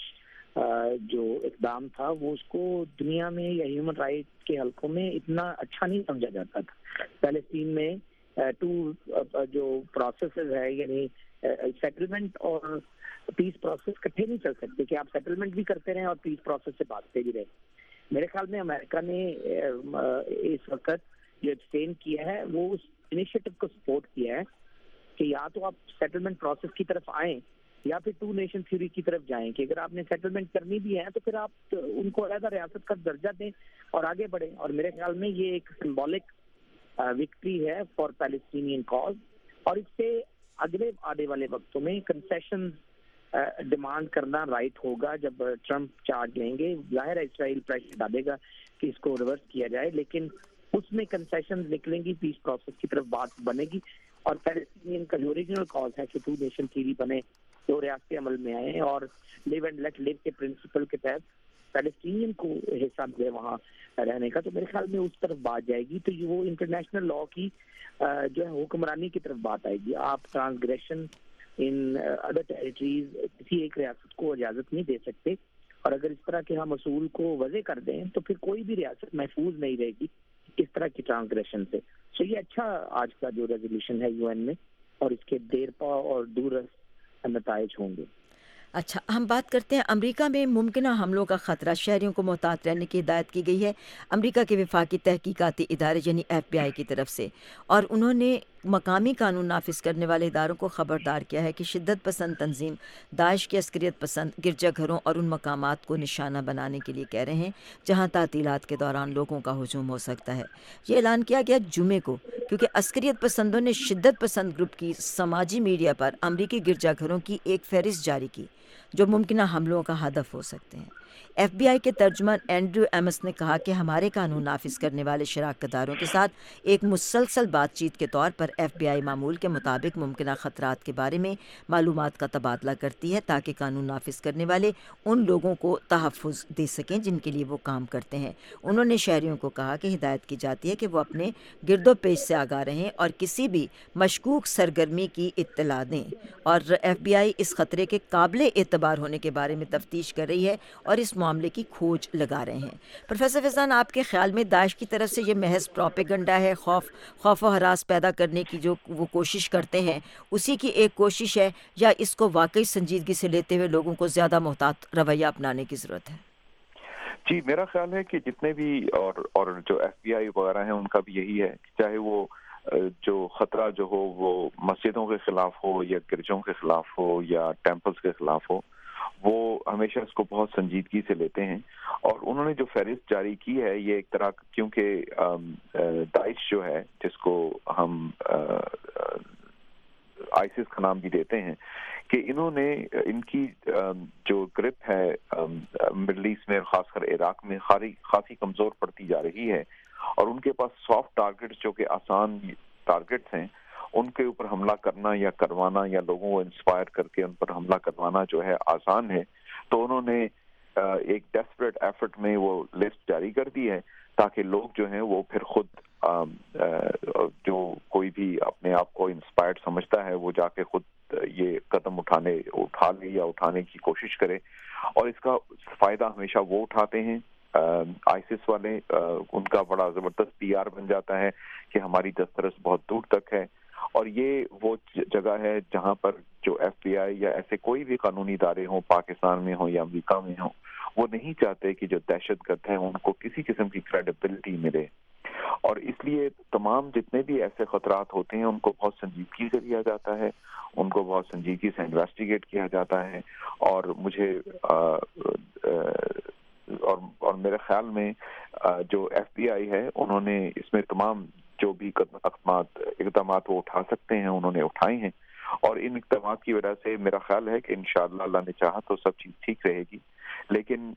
جو اقدام تھا وہ اس کو دنیا میں یا ہیومن رائٹ کے حلقوں میں اتنا اچھا نہیں سمجھا جاتا تھا۔ پیلسٹین میں ٹو جو پروسیسز ہے، یعنی سیٹلمنٹ اور پیس پروسیس کٹھے نہیں چل سکتے کہ آپ سیٹلمنٹ بھی کرتے رہیں اور پیس پروسیس سے بھاگتے بھی رہیں۔ میرے خیال میں امریکہ نے اس وقت جو ایبسٹین کیا ہے وہ اس انیشیٹو کو سپورٹ کیا ہے کہ یا تو آپ سیٹلمنٹ پروسیس کی طرف آئیں یا پھر ٹو نیشن تھیوری کی طرف جائیں، کہ اگر آپ نے سیٹلمنٹ کرنی بھی ہے تو پھر آپ ان کو علیحدہ ریاست کا درجہ دیں اور آگے بڑھیں۔ اور میرے خیال میں یہ ایک سمبولک وکٹری ہے فار پیلسٹینین کاز، اور اس سے اگلے آنے والے وقتوں میں کنسیشن ڈیمانڈ کرنا رائٹ ہوگا۔ جب ٹرمپ چارج لیں گے، ظاہر ہے اسرائیل پریشر ڈالے گا کہ اس کو ریورس کیا جائے، لیکن اس میں کنسیشن نکلیں گی، پیس پروسیس کی طرف بات بنے گی، اور پیلسٹینین کا جو اوریجنل کاز ہے کہ ٹو نیشن تھیوری بنے، دو ریاستیں عمل میں آئیں اور لیو اینڈ لیٹ لیو کے پرنسپل کے تحت پیلسٹینین کو حصہ ملے وہاں رہنے کا، تو میرے خیال میں اس طرف بات جائے گی، تو وہ انٹرنیشنل لا کی جو ہے حکمرانی کی طرف بات آئے گی۔ آپ ٹرانسگریشن ان ادر ٹیریٹریز کسی ایک ریاست کو اجازت نہیں دے سکتے، اور اگر اس طرح کے ہم اصول کو وضع کر دیں تو پھر کوئی بھی ریاست محفوظ نہیں رہے گی اس طرح کی ٹرانسگریشن سے۔ تو یہ اچھا آج کا جو ریزولوشن ہے یو این میں، اور اس کے دیر پا اور دور نتائج ہوں گے۔ اچھا، ہم بات کرتے ہیں امریکہ میں ممکنہ حملوں کا خطرہ، شہریوں کو محتاط رہنے کی ہدایت کی گئی ہے امریکہ کے وفاقی تحقیقاتی ادارے یعنی ایف بی آئی کی طرف سے، اور انہوں نے مقامی قانون نافذ کرنے والے اداروں کو خبردار کیا ہے کہ شدت پسند تنظیم داعش کے عسکریت پسند گرجا گھروں اور ان مقامات کو نشانہ بنانے کے لیے کہہ رہے ہیں جہاں تعطیلات کے دوران لوگوں کا ہجوم ہو سکتا ہے۔ یہ اعلان کیا گیا جمعے کو کیونکہ عسکریت پسندوں نے شدت پسند گروپ کی سماجی میڈیا پر امریکی گرجا گھروں کی ایک فہرست جاری کی جو ممکنہ حملوں کا ہدف ہو سکتے ہیں۔ ایف بی آئی کے ترجمان اینڈریو ایمس نے کہا کہ ہمارے قانون نافذ کرنے والے شراکت داروں کے ساتھ ایک مسلسل بات چیت کے طور پر ایف بی آئی معمول کے مطابق ممکنہ خطرات کے بارے میں معلومات کا تبادلہ کرتی ہے تاکہ قانون نافذ کرنے والے ان لوگوں کو تحفظ دے سکیں جن کے لیے وہ کام کرتے ہیں۔ انہوں نے شہریوں کو کہا کہ ہدایت کی جاتی ہے کہ وہ اپنے گرد و پیش سے آگاہ رہیں اور کسی بھی مشکوک سرگرمی کی اطلاع دیں، اور ایف بی آئی اس خطرے کے قابل اعتبار ہونے کے بارے میں تفتیش کر رہی ہے اور اس معاملے کی کھوج لگا رہے ہیں۔ پروفیسر فیضان، آپ کے خیال میں داعش کی طرف سے یہ محض پروپیگنڈا ہے، خوف خوف و ہراس پیدا کرنے کی جو وہ کوشش کرتے ہیں اسی کی ایک کوشش ہے، یا اس کو واقعی سنجیدگی سے لیتے ہوئے لوگوں کو زیادہ محتاط رویہ اپنانے کی ضرورت ہے؟ جی، میرا خیال ہے کہ جتنے بھی اور اور جو ایف بی آئی وغیرہ ہیں ان کا بھی یہی ہے، چاہے وہ جو خطرہ جو ہو وہ مسجدوں کے خلاف ہو یا گرجوں کے خلاف ہو یا ٹیمپلز کے خلاف ہو، وہ ہمیشہ اس کو بہت سنجیدگی سے لیتے ہیں۔ اور انہوں نے جو فہرست جاری کی ہے یہ ایک طرح، کیونکہ داعش جو ہے جس کو ہم آئسس کا نام بھی دیتے ہیں، کہ انہوں نے ان کی جو گرپ ہے مڈل ایسٹ میں، خاص کر عراق میں، خاصی کمزور پڑتی جا رہی ہے، اور ان کے پاس سافٹ ٹارگٹس جو کہ آسان ٹارگٹس ہیں ان کے اوپر حملہ کرنا یا کروانا یا لوگوں کو انسپائر کر کے ان پر حملہ کروانا جو ہے آسان ہے۔ تو انہوں نے ایک ڈیسپریٹ ایفرٹ میں وہ لسٹ جاری کر دی ہے تاکہ لوگ جو ہیں وہ پھر خود جو کوئی بھی اپنے آپ کو انسپائرڈ سمجھتا ہے وہ جا کے خود یہ قدم اٹھانے اٹھا لے یا اٹھانے کی کوشش کرے، اور اس کا فائدہ ہمیشہ وہ اٹھاتے ہیں آئسس والے۔ ان کا بڑا زبردست پی آر بن جاتا ہے کہ ہماری دسترس بہت دور تک ہے، اور یہ وہ جگہ ہے جہاں پر جو ایف بی آئی یا ایسے کوئی بھی قانونی ادارے ہوں، پاکستان میں ہوں یا امریکہ میں ہوں، وہ نہیں چاہتے کہ جو دہشت گرد ہیں ان کو کسی قسم کی کریڈیبلٹی ملے، اور اس لیے تمام جتنے بھی ایسے خطرات ہوتے ہیں ان کو بہت سنجیدگی سے لیا جاتا ہے، ان کو بہت سنجیدگی سے انویسٹیگیٹ کیا جاتا ہے۔ اور مجھے آ, آ, اور اور میرے خیال میں جو ایف بی آئی ہے انہوں نے اس میں تمام جو بھی اقدامات اقدامات وہ اٹھا سکتے ہیں انہوں نے اٹھائے ہیں، اور ان اقدامات کی وجہ سے میرا خیال ہے کہ انشاءاللہ اللہ نے چاہا تو سب چیز ٹھیک رہے گی۔ لیکن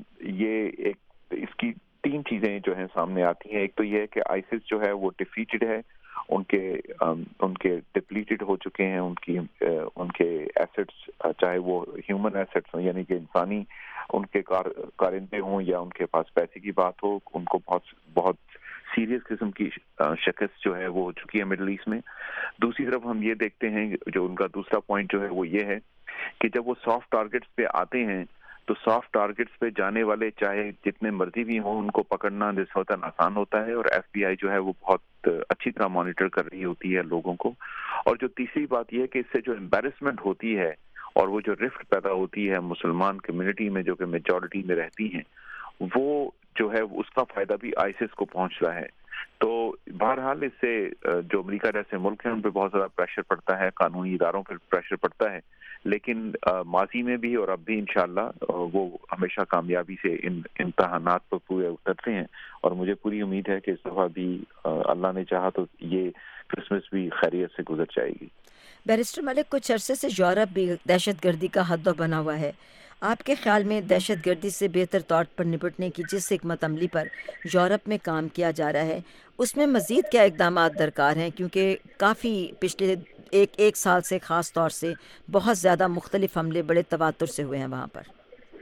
یہ ایک اس کی تین چیزیں جو ہیں سامنے آتی ہیں۔ ایک تو یہ ہے کہ آئسس جو ہے وہ ڈیفیٹڈ ہے، ان کے ان کے ڈپلیٹڈ ہو چکے ہیں، ان کی ان کے ایسٹس، چاہے وہ ہیومن ایسٹس ہوں یعنی کہ انسانی ان کے کار کارندے ہوں یا ان کے پاس پیسے کی بات ہو، ان کو بہت بہت سیریس قسم کی شکست جو ہے وہ ہو چکی ہے مڈل ایسٹ میں۔ دوسری طرف ہم یہ دیکھتے ہیں جو ان کا دوسرا پوائنٹ جو ہے وہ یہ ہے کہ جب وہ سافٹ ٹارگٹس پہ آتے ہیں تو سافٹ ٹارگٹس پہ جانے والے چاہے جتنے مرضی بھی ہوں ان کو پکڑنا نسبتاً آسان ہوتا ہے، اور ایف بی آئی جو ہے وہ بہت اچھی طرح مانیٹر کر رہی ہوتی ہے لوگوں کو۔ اور جو تیسری بات یہ ہے کہ اس سے جو امبیرسمنٹ ہوتی ہے اور وہ جو رفٹ پیدا ہوتی ہے مسلمان کمیونٹی میں جو کہ میجورٹی میں رہتی ہیں، وہ جو ہے اس کا فائدہ بھی آئسس کو پہنچ رہا ہے۔ تو بہرحال اس سے جو امریکہ جیسے ملک ہیں ان پہ بہت زیادہ پریشر پڑتا ہے، قانونی اداروں پہ پریشر پڑتا ہے، لیکن ماضی میں بھی اور اب بھی انشاءاللہ وہ ہمیشہ کامیابی سے ان امتحانات پر پورے اترتے ہیں، اور مجھے پوری امید ہے کہ اس دفعہ بھی اللہ نے چاہا تو یہ کرسمس بھی خیریت سے گزر جائے گی۔ بیرسٹر ملک، کچھ عرصے سے یورپ بھی دہشت گردی کا ہتھیار بنا ہوا ہے۔ آپ کے خیال میں دہشت گردی سے بہتر طور پر نپٹنے کی جس حکمت عملی پر یورپ میں کام کیا جا رہا ہے اس میں مزید کیا اقدامات درکار ہیں؟ کیونکہ کافی پچھلے ایک ایک سال سے خاص طور سے بہت زیادہ مختلف حملے بڑے تواتر سے ہوئے ہیں وہاں پر۔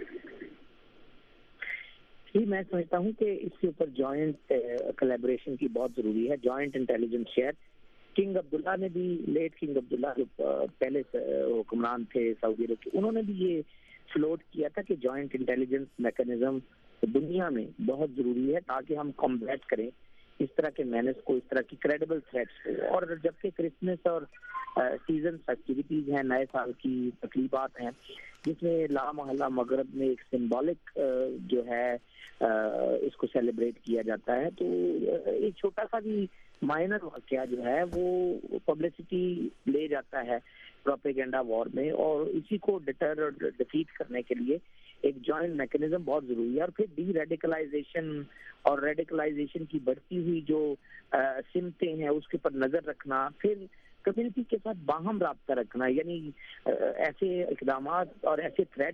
جی، میں سمجھتا ہوں کہ اس کے اوپر جوائنٹ کولیبریشن کی بہت ضروری ہے، joint intelligence share. King Abdullah نے بھی، لیٹ کنگ عبداللہ جو پہلے حکمران تھے سعودی عرب کے، انہوں نے بھی یہ فلوٹ کیا تھا کہ جوائنٹ انٹیلیجنس میکانزم دنیا میں بہت ضروری ہے تاکہ ہم کمبیٹ کریں اس طرح کے مینس کو، اس طرح کی کریڈیبل تھریٹس کو۔ اور جبکہ کرسمس اور سیزن فیسٹیوٹیز ہیں، نئے سال کی تقریبات ہیں جس میں لا محلہ مغرب میں ایک سمبولک جو ہے اس کو سیلیبریٹ کیا جاتا ہے، تو ایک چھوٹا سا بھی مائنر واقعہ جو ہے وہ پبلسٹی لے جاتا ہے پروپیگنڈا وار میں، اور اسی کو ڈٹر اور ڈیفیٹ کرنے کے لیے ایک جوائنٹ میکانزم بہت ضروری ہے۔ اور پھر ڈی ریڈیکلائزیشن اور ریڈیکلائزیشن کی بڑھتی ہوئی جو سمتیں ہیں اس کے اوپر نظر رکھنا، پھر کمیونٹی کے ساتھ باہم رابطہ رکھنا، یعنی ایسے اقدامات اور ایسے تھریٹس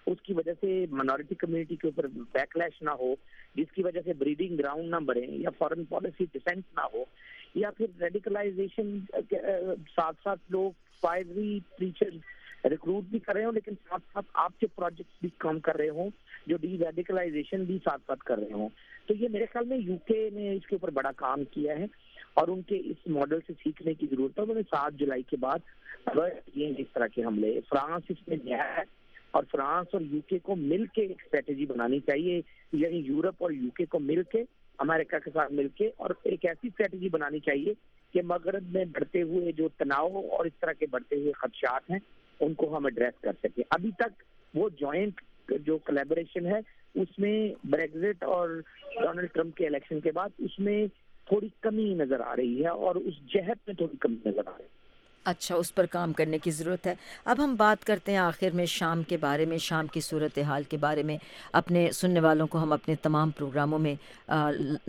اس کی وجہ سے منارٹی کمیونٹی کے اوپر بیکلیش نہ ہو، جس کی وجہ سے بریڈنگ گراؤنڈ نہ بڑھیں یا فارن پالیسی ڈیفینس نہ ہو، یا پھر ریڈیکلائزیشن ساتھ ساتھ لوگ فائری پریچر ریکروٹ بھی کر رہے ہوں لیکن ساتھ ساتھ آپ کے پروجیکٹس بھی کام کر رہے ہوں جو ڈی ریڈیکلائزیشن بھی ساتھ ساتھ کر رہے ہوں. تو یہ میرے خیال میں یو کے نے اس کے اوپر بڑا کام کیا ہے اور ان کے اس ماڈل سے سیکھنے کی ضرورت ہے. انہوں نے سات جولائی کے بعد یہ اس طرح کے حملے، فرانس اس میں نیا ہے اور فرانس اور یو کے کو مل کے ایک اسٹریٹجی بنانی چاہیے، یعنی یورپ اور یو کے کو مل کے، امریکہ کے ساتھ مل کے، اور ایک ایسی اسٹریٹجی بنانی چاہیے کہ مغرب میں بڑھتے ہوئے جو تناؤ اور اس طرح کے بڑھتے ہوئے خدشات ہیں ان کو ہم ایڈریس کر سکیں. ابھی تک وہ جوائنٹ جو کولیبوریشن ہے اس میں بریگزٹ اور ڈونلڈ ٹرمپ کے الیکشن کے بعد اس میں تھوڑی کمی نظر آ رہی ہے اور اس جہت میں تھوڑی کمی نظر آ رہی ہے. اچھا، اس پر کام کرنے کی ضرورت ہے. اب ہم بات کرتے ہیں آخر میں شام کے بارے میں، شام کی صورتحال کے بارے میں. اپنے سننے والوں کو ہم اپنے تمام پروگراموں میں آ,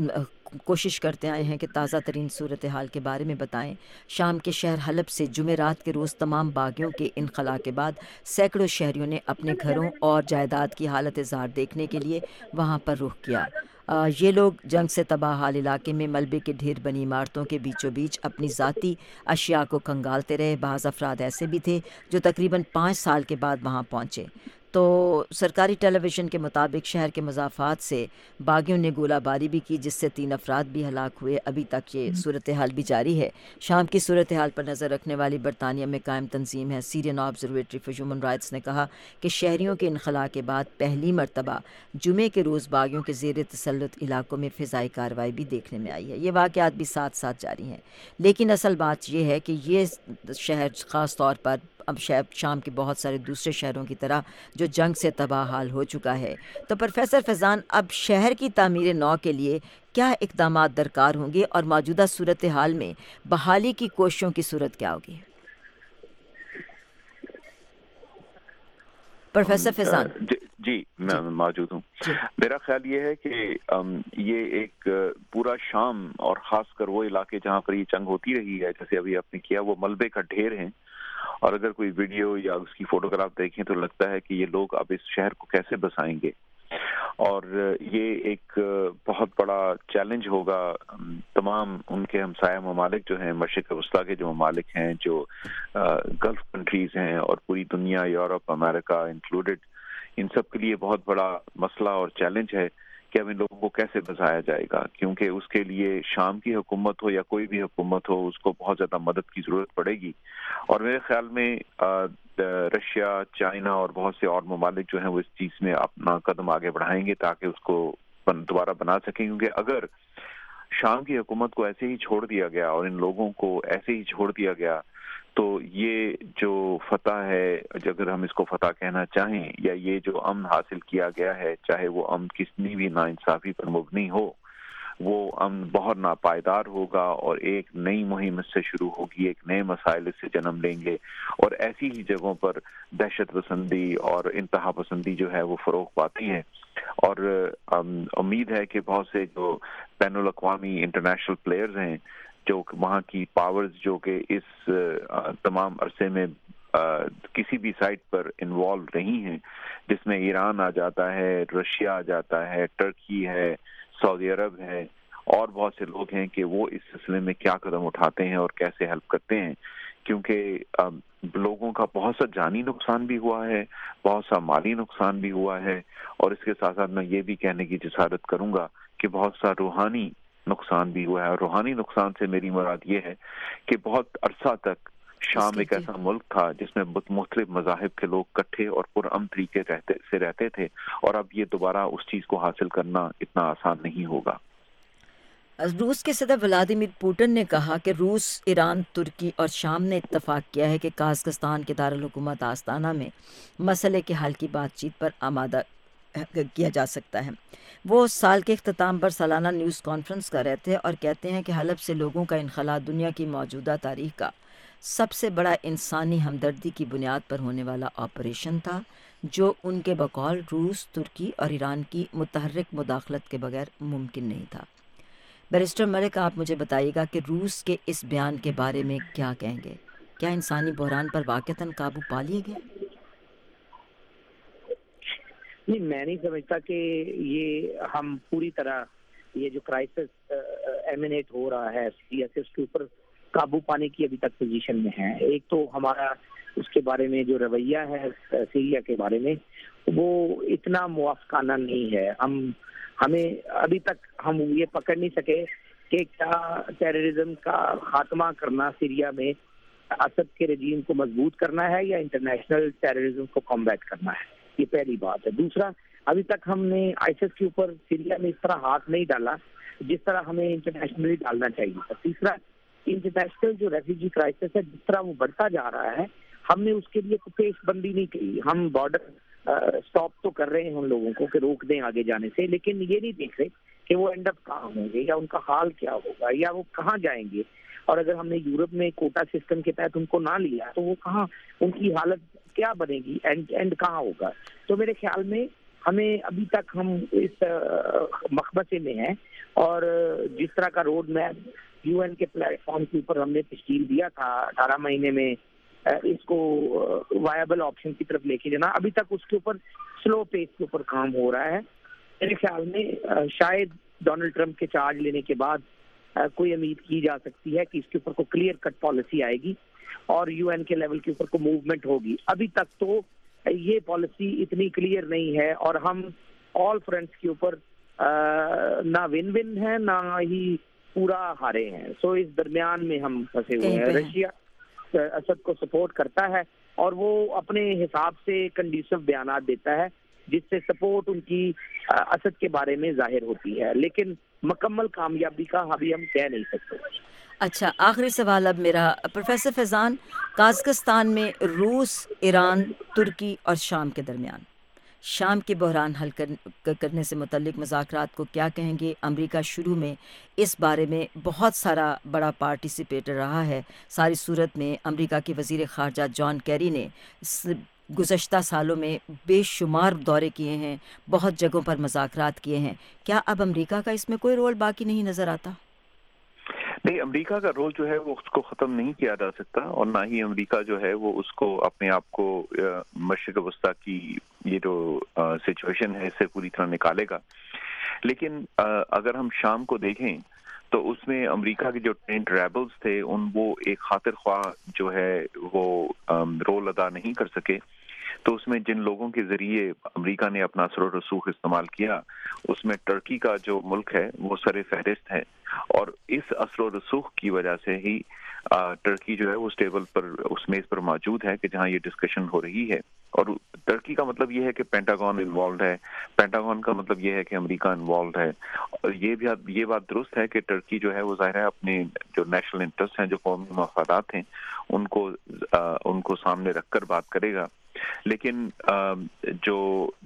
کوشش کرتے آئے ہیں کہ تازہ ترین صورتحال کے بارے میں بتائیں. شام کے شہر حلب سے جمعرات کے روز تمام باغیوں کے انخلاء کے بعد سینکڑوں شہریوں نے اپنے گھروں اور جائیداد کی حالت زار دیکھنے کے لیے وہاں پر رخ کیا. آ, یہ لوگ جنگ سے تباہ حال علاقے میں ملبے کے ڈھیر بنی عمارتوں کے بیچوں بیچ اپنی ذاتی اشیاء کو کھنگالتے رہے. بعض افراد ایسے بھی تھے جو تقریباً پانچ سال کے بعد وہاں پہنچے. تو سرکاری ٹیلی ویژن کے مطابق شہر کے مضافات سے باغیوں نے گولہ باری بھی کی جس سے تین افراد بھی ہلاک ہوئے. ابھی تک یہ صورتحال بھی جاری ہے. شام کی صورتحال پر نظر رکھنے والی برطانیہ میں قائم تنظیم ہے Syrian observatory for human rights نے کہا کہ شہریوں کے انخلاء کے بعد پہلی مرتبہ جمعے کے روز باغیوں کے زیر تسلط علاقوں میں فضائی کارروائی بھی دیکھنے میں آئی ہے. یہ واقعات بھی ساتھ ساتھ جاری ہیں لیکن اصل بات یہ ہے کہ یہ شہر خاص طور پر اب شام کے بہت سارے دوسرے شہروں کی طرح جو جنگ سے تباہ حال ہو چکا ہے. تو پروفیسر فیضان، اب شہر کی تعمیر نو کے لیے کیا اقدامات درکار ہوں گے اور موجودہ صورتحال میں بحالی کی کوششوں کی صورت کیا ہوگی؟ پروفیسر فیضان. جی میں موجود ہوں. میرا خیال یہ ہے کہ یہ ایک پورا شام اور خاص کر وہ علاقے جہاں پر یہ جنگ ہوتی رہی ہے جیسے ابھی آپ نے کیا، وہ ملبے کا ڈھیر ہیں اور اگر کوئی ویڈیو یا اس کی فوٹوگراف دیکھیں تو لگتا ہے کہ یہ لوگ اب اس شہر کو کیسے بسائیں گے. اور یہ ایک بہت بڑا چیلنج ہوگا تمام ان کے ہمسایہ ممالک جو ہیں، مشرق وسطیٰ کے جو ممالک ہیں، جو گلف کنٹریز ہیں اور پوری دنیا، یورپ، امریکہ انکلوڈڈ، ان سب کے لیے بہت بڑا مسئلہ اور چیلنج ہے کہ اب ان لوگوں کو کیسے بچایا جائے گا، کیونکہ اس کے لیے شام کی حکومت ہو یا کوئی بھی حکومت ہو اس کو بہت زیادہ مدد کی ضرورت پڑے گی. اور میرے خیال میں رشیا، چائنا اور بہت سے اور ممالک جو ہیں وہ اس چیز میں اپنا قدم آگے بڑھائیں گے تاکہ اس کو دوبارہ بنا سکیں. کیونکہ اگر شام کی حکومت کو ایسے ہی چھوڑ دیا گیا اور ان لوگوں کو ایسے ہی چھوڑ دیا گیا تو یہ جو فتح ہے، اگر ہم اس کو فتح کہنا چاہیں، یا یہ جو امن حاصل کیا گیا ہے، چاہے وہ امن کتنی بھی ناانصافی پر مبنی ہو، وہ امن بہت ناپائیدار ہوگا اور ایک نئی مہم اس سے شروع ہوگی، ایک نئے مسائل اس سے جنم لیں گے اور ایسی ہی جگہوں پر دہشت پسندی اور انتہا پسندی جو ہے وہ فروغ پاتی ہے. اور امید ہے کہ بہت سے جو بین الاقوامی انٹرنیشنل پلیئرز ہیں، جو وہاں کی پاورز جو کہ اس تمام عرصے میں کسی بھی سائٹ پر انوالو رہی ہیں، جس میں ایران آ جاتا ہے، رشیا آ جاتا ہے، ٹرکی ہے، سعودی عرب ہے اور بہت سے لوگ ہیں، کہ وہ اس سلسلے میں کیا قدم اٹھاتے ہیں اور کیسے ہیلپ کرتے ہیں. کیونکہ لوگوں کا بہت سا جانی نقصان بھی ہوا ہے، بہت سا مالی نقصان بھی ہوا ہے، اور اس کے ساتھ ساتھ میں یہ بھی کہنے کی جسارت کروں گا کہ بہت سا روحانی نقصان بھی ہوا ہے. اور روحانی نقصان سے میری مراد یہ ہے کہ بہت عرصہ تک شام ایک ایسا ملک تھا جس میں مختلف مذاہب کے لوگ کٹھے اور پرامن طریقے رہتے سے رہتے تھے، اور اب یہ دوبارہ اس چیز کو حاصل کرنا اتنا آسان نہیں ہوگا. روس کے صدر ولادیمیر پوٹن نے کہا کہ روس، ایران، ترکی اور شام نے اتفاق کیا ہے کہ قازقستان کے دارالحکومت آستانہ میں مسئلے کے حل کی بات چیت پر آمادہ کیا جا سکتا ہے. وہ سال کے اختتام پر سالانہ نیوز کانفرنس کر رہے تھے اور کہتے ہیں کہ حلب سے لوگوں کا انخلاء دنیا کی موجودہ تاریخ کا سب سے بڑا انسانی ہمدردی کی بنیاد پر ہونے والا آپریشن تھا جو ان کے بقول روس، ترکی اور ایران کی متحرک مداخلت کے بغیر ممکن نہیں تھا. بیرسٹر ملک، آپ مجھے بتائیے گا کہ روس کے اس بیان کے بارے میں کیا کہیں گے؟ کیا انسانی بحران پر واقعتاً قابو پا لیے گئے؟ نہیں میں نہیں سمجھتا کہ یہ ہم پوری طرح یہ جو کرائسس ایمینیٹ ہو رہا ہے سیریا سے اس کے اوپر قابو پانے کی ابھی تک پوزیشن میں ہے. ایک تو ہمارا اس کے بارے میں جو رویہ ہے سیریا کے بارے میں وہ اتنا موافقانہ نہیں ہے. ہم ہمیں ابھی تک ہم یہ پکڑ نہیں سکے کہ کیا ٹیررزم کا خاتمہ کرنا سیریا میں اسد کے رجیم کو مضبوط کرنا ہے یا انٹرنیشنل ٹیررزم کو کمبیٹ کرنا ہے. یہ پہلی بات ہے. دوسرا, ابھی تک ہم نے آئیسس کے اوپر سیریا میں اس طرح ہاتھ نہیں ڈالا جس طرح ہمیں انٹرنیشنلی ڈالنا چاہیے تھا. تیسرا, انٹرنیشنل جو ریفیوجی کرائسس ہے جس طرح وہ بڑھتا جا رہا ہے ہم نے اس کے لیے پیش بندی نہیں کی. ہم بارڈر اسٹاپ تو کر رہے ہیں ان لوگوں کو کہ روک دیں آگے جانے سے, لیکن یہ نہیں دیکھ رہے کہ وہ اینڈ اپ کہاں ہوں گے یا ان کا حال کیا ہوگا یا وہ کہاں جائیں گے. اور اگر ہم نے یورپ میں کوٹا سسٹم کے تحت ان کو نہ لیا تو وہ کہاں, ان کی حالت کیا بنے گی, اینڈ اینڈ کہاں ہوگا. تو میرے خیال میں ہمیں ابھی تک ہم اس مخمصے میں ہیں اور جس طرح کا روڈ میپ یو این کے پلیٹ فارم کے اوپر ہم نے تشکیل دیا تھا اٹھارہ مہینے میں اس کو وائبل آپشن کی طرف لے کے جانا, ابھی تک اس کے اوپر سلو پیس کے اوپر کام ہو رہا ہے. میرے خیال میں شاید ڈونلڈ ٹرمپ کے چارج لینے کے بعد کوئی امید کی جا سکتی ہے کہ اس کے اوپر کوئی کلیئر کٹ پالیسی آئے گی اور یو این کے لیول کے اوپر کوئی موومنٹ ہوگی. ابھی تک تو یہ پالیسی اتنی کلیئر نہیں ہے اور ہم آل فرنٹس کے اوپر نہ ون ون ہے نہ ہی پورا ہارے ہیں. سو اس درمیان میں ہم پھنسے ہوئے ہیں. رشیا اسد کو سپورٹ کرتا ہے اور وہ اپنے حساب سے کنڈیشو بیانات دیتا ہے جس سے سپورٹ ان کی اسد کے بارے میں ظاہر ہوتی ہے, لیکن مکمل کامیابی کا ابھی ہم کہہ نہیں سکتے. اچھا, آخری سوال اب میرا. پروفیسر فیضان, قازقستان میں روس, ایران, ترکی اور شام کے درمیان شام کے بحران حل کرنے سے متعلق مذاکرات کو کیا کہیں گے؟ امریکہ شروع میں اس بارے میں بہت سارا بڑا پارٹیسپیٹر رہا ہے. ساری صورت میں امریکہ کے وزیر خارجہ جان کیری نے گزشتہ سالوں میں بے شمار دورے کیے ہیں, بہت جگہوں پر مذاکرات کیے ہیں. کیا اب امریکہ کا اس میں کوئی رول باقی نہیں نظر آتا؟ نہیں, امریکہ کا رول جو ہے وہ اس کو ختم نہیں کیا جا سکتا اور نہ ہی امریکہ جو ہے وہ اس کو اپنے آپ کو مشرق وسطیٰ کی یہ جو سچویشن ہے اس سے پوری طرح نکالے گا. لیکن اگر ہم شام کو دیکھیں تو اس میں امریکہ کے جو ٹرینڈ ریبلز تھے ان وہ ایک خاطر خواہ جو ہے وہ رول ادا نہیں کر سکے. تو اس میں جن لوگوں کے ذریعے امریکہ نے اپنا اثر و رسوخ استعمال کیا اس میں ٹرکی کا جو ملک ہے وہ سر فہرست ہے اور اس اثر و رسوخ کی وجہ سے ہی ٹرکی جو ہے وہ اسٹیبل پر اس میز پر موجود ہے کہ جہاں یہ ڈسکشن ہو رہی ہے. اور ٹرکی کا مطلب یہ ہے کہ پینٹاگون انوالوڈ ہے, پینٹاگون کا مطلب یہ ہے کہ امریکہ انوالوڈ ہے. اور یہ بھی یہ بات درست ہے کہ ٹرکی جو ہے وہ ظاہر ہے اپنے جو نیشنل انٹرسٹ ہیں, جو قومی مفادات ہیں, ان کو ان کو سامنے رکھ کر بات کرے گا. لیکن جو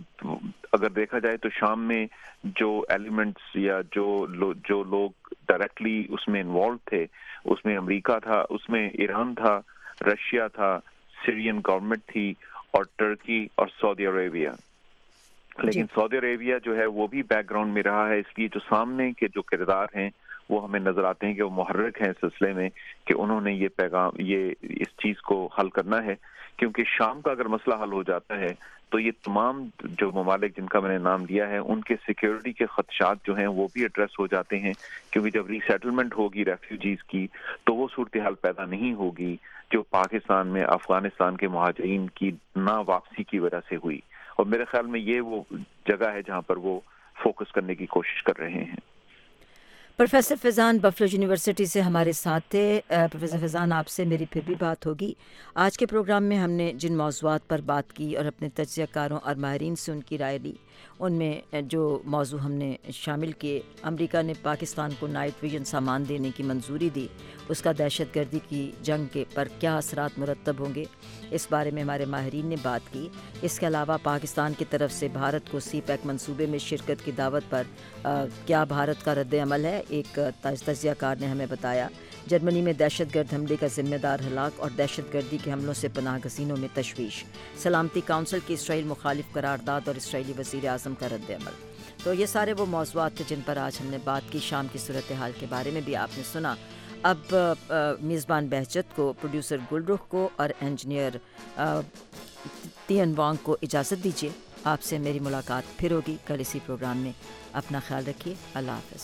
اگر دیکھا جائے تو شام میں جو ایلیمنٹس یا جو جو لوگ ڈائریکٹلی اس میں انوالو تھے اس میں امریکہ تھا, اس میں ایران تھا, رشیا تھا, سیرین گورنمنٹ تھی اور ٹرکی اور سعودی عربیہ. لیکن سعودی عربیہ جو ہے وہ بھی بیک گراؤنڈ میں رہا ہے, اس لیے جو سامنے کے جو کردار ہیں وہ ہمیں نظر آتے ہیں کہ وہ محرک ہیں اس سلسلے میں کہ انہوں نے یہ پیغام یہ اس چیز کو حل کرنا ہے. کیونکہ شام کا اگر مسئلہ حل ہو جاتا ہے تو یہ تمام جو ممالک جن کا میں نے نام لیا ہے ان کے سیکیورٹی کے خدشات جو ہیں وہ بھی ایڈریس ہو جاتے ہیں. کیونکہ جب ری سیٹلمنٹ ہوگی ریفیوجیز کی تو وہ صورتحال پیدا نہیں ہوگی جو پاکستان میں افغانستان کے مہاجرین کی نہ واپسی کی وجہ سے ہوئی. اور میرے خیال میں یہ وہ جگہ ہے جہاں پر وہ فوکس کرنے کی کوشش کر رہے ہیں. پروفیسر فیضان بفلو یونیورسٹی سے ہمارے ساتھ تھے. پروفیسر فیضان, آپ سے میری پھر بھی بات ہوگی. آج کے پروگرام میں ہم نے جن موضوعات پر بات کی اور اپنے تجزیہ کاروں اور ماہرین سے ان کی رائے لی, ان میں جو موضوع ہم نے شامل کیے, امریکہ نے پاکستان کو نائٹ ویژن سامان دینے کی منظوری دی, اس کا دہشت گردی کی جنگ کے پر کیا اثرات مرتب ہوں گے, اس بارے میں ہمارے ماہرین نے بات کی. اس کے علاوہ پاکستان کی طرف سے بھارت کو سی پیک منصوبے میں شرکت کی دعوت پر آ, کیا بھارت کا رد عمل ہے, ایک تجزیہ کار نے ہمیں بتایا. جرمنی میں دہشت گرد حملے کا ذمہ دار ہلاک اور دہشت گردی کے حملوں سے پناہ گزینوں میں تشویش. سلامتی کونسل کی اسرائیل مخالف قرارداد اور اسرائیلی وزیر اعظم کا رد عمل. تو یہ سارے وہ موضوعات تھے جن پر آج ہم نے بات کی. شام کی صورتحال کے بارے میں بھی آپ نے سنا. اب میزبان بہجت کو, پروڈیوسر گلرخ کو اور انجینئر تین وانگ کو اجازت دیجیے. آپ سے میری ملاقات پھر ہوگی کل اسی پروگرام میں. اپنا خیال رکھیے. اللہ حافظ.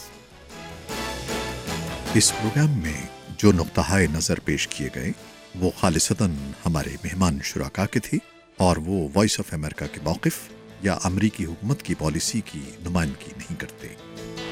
اس پروگرام میں جو نقطہ نظر پیش کیے گئے وہ خالصتاً ہمارے مہمان شرکا کے تھے اور وہ وائس آف امریکہ کے موقف یا امریکی حکومت کی پالیسی کی نمائندگی نہیں کرتے.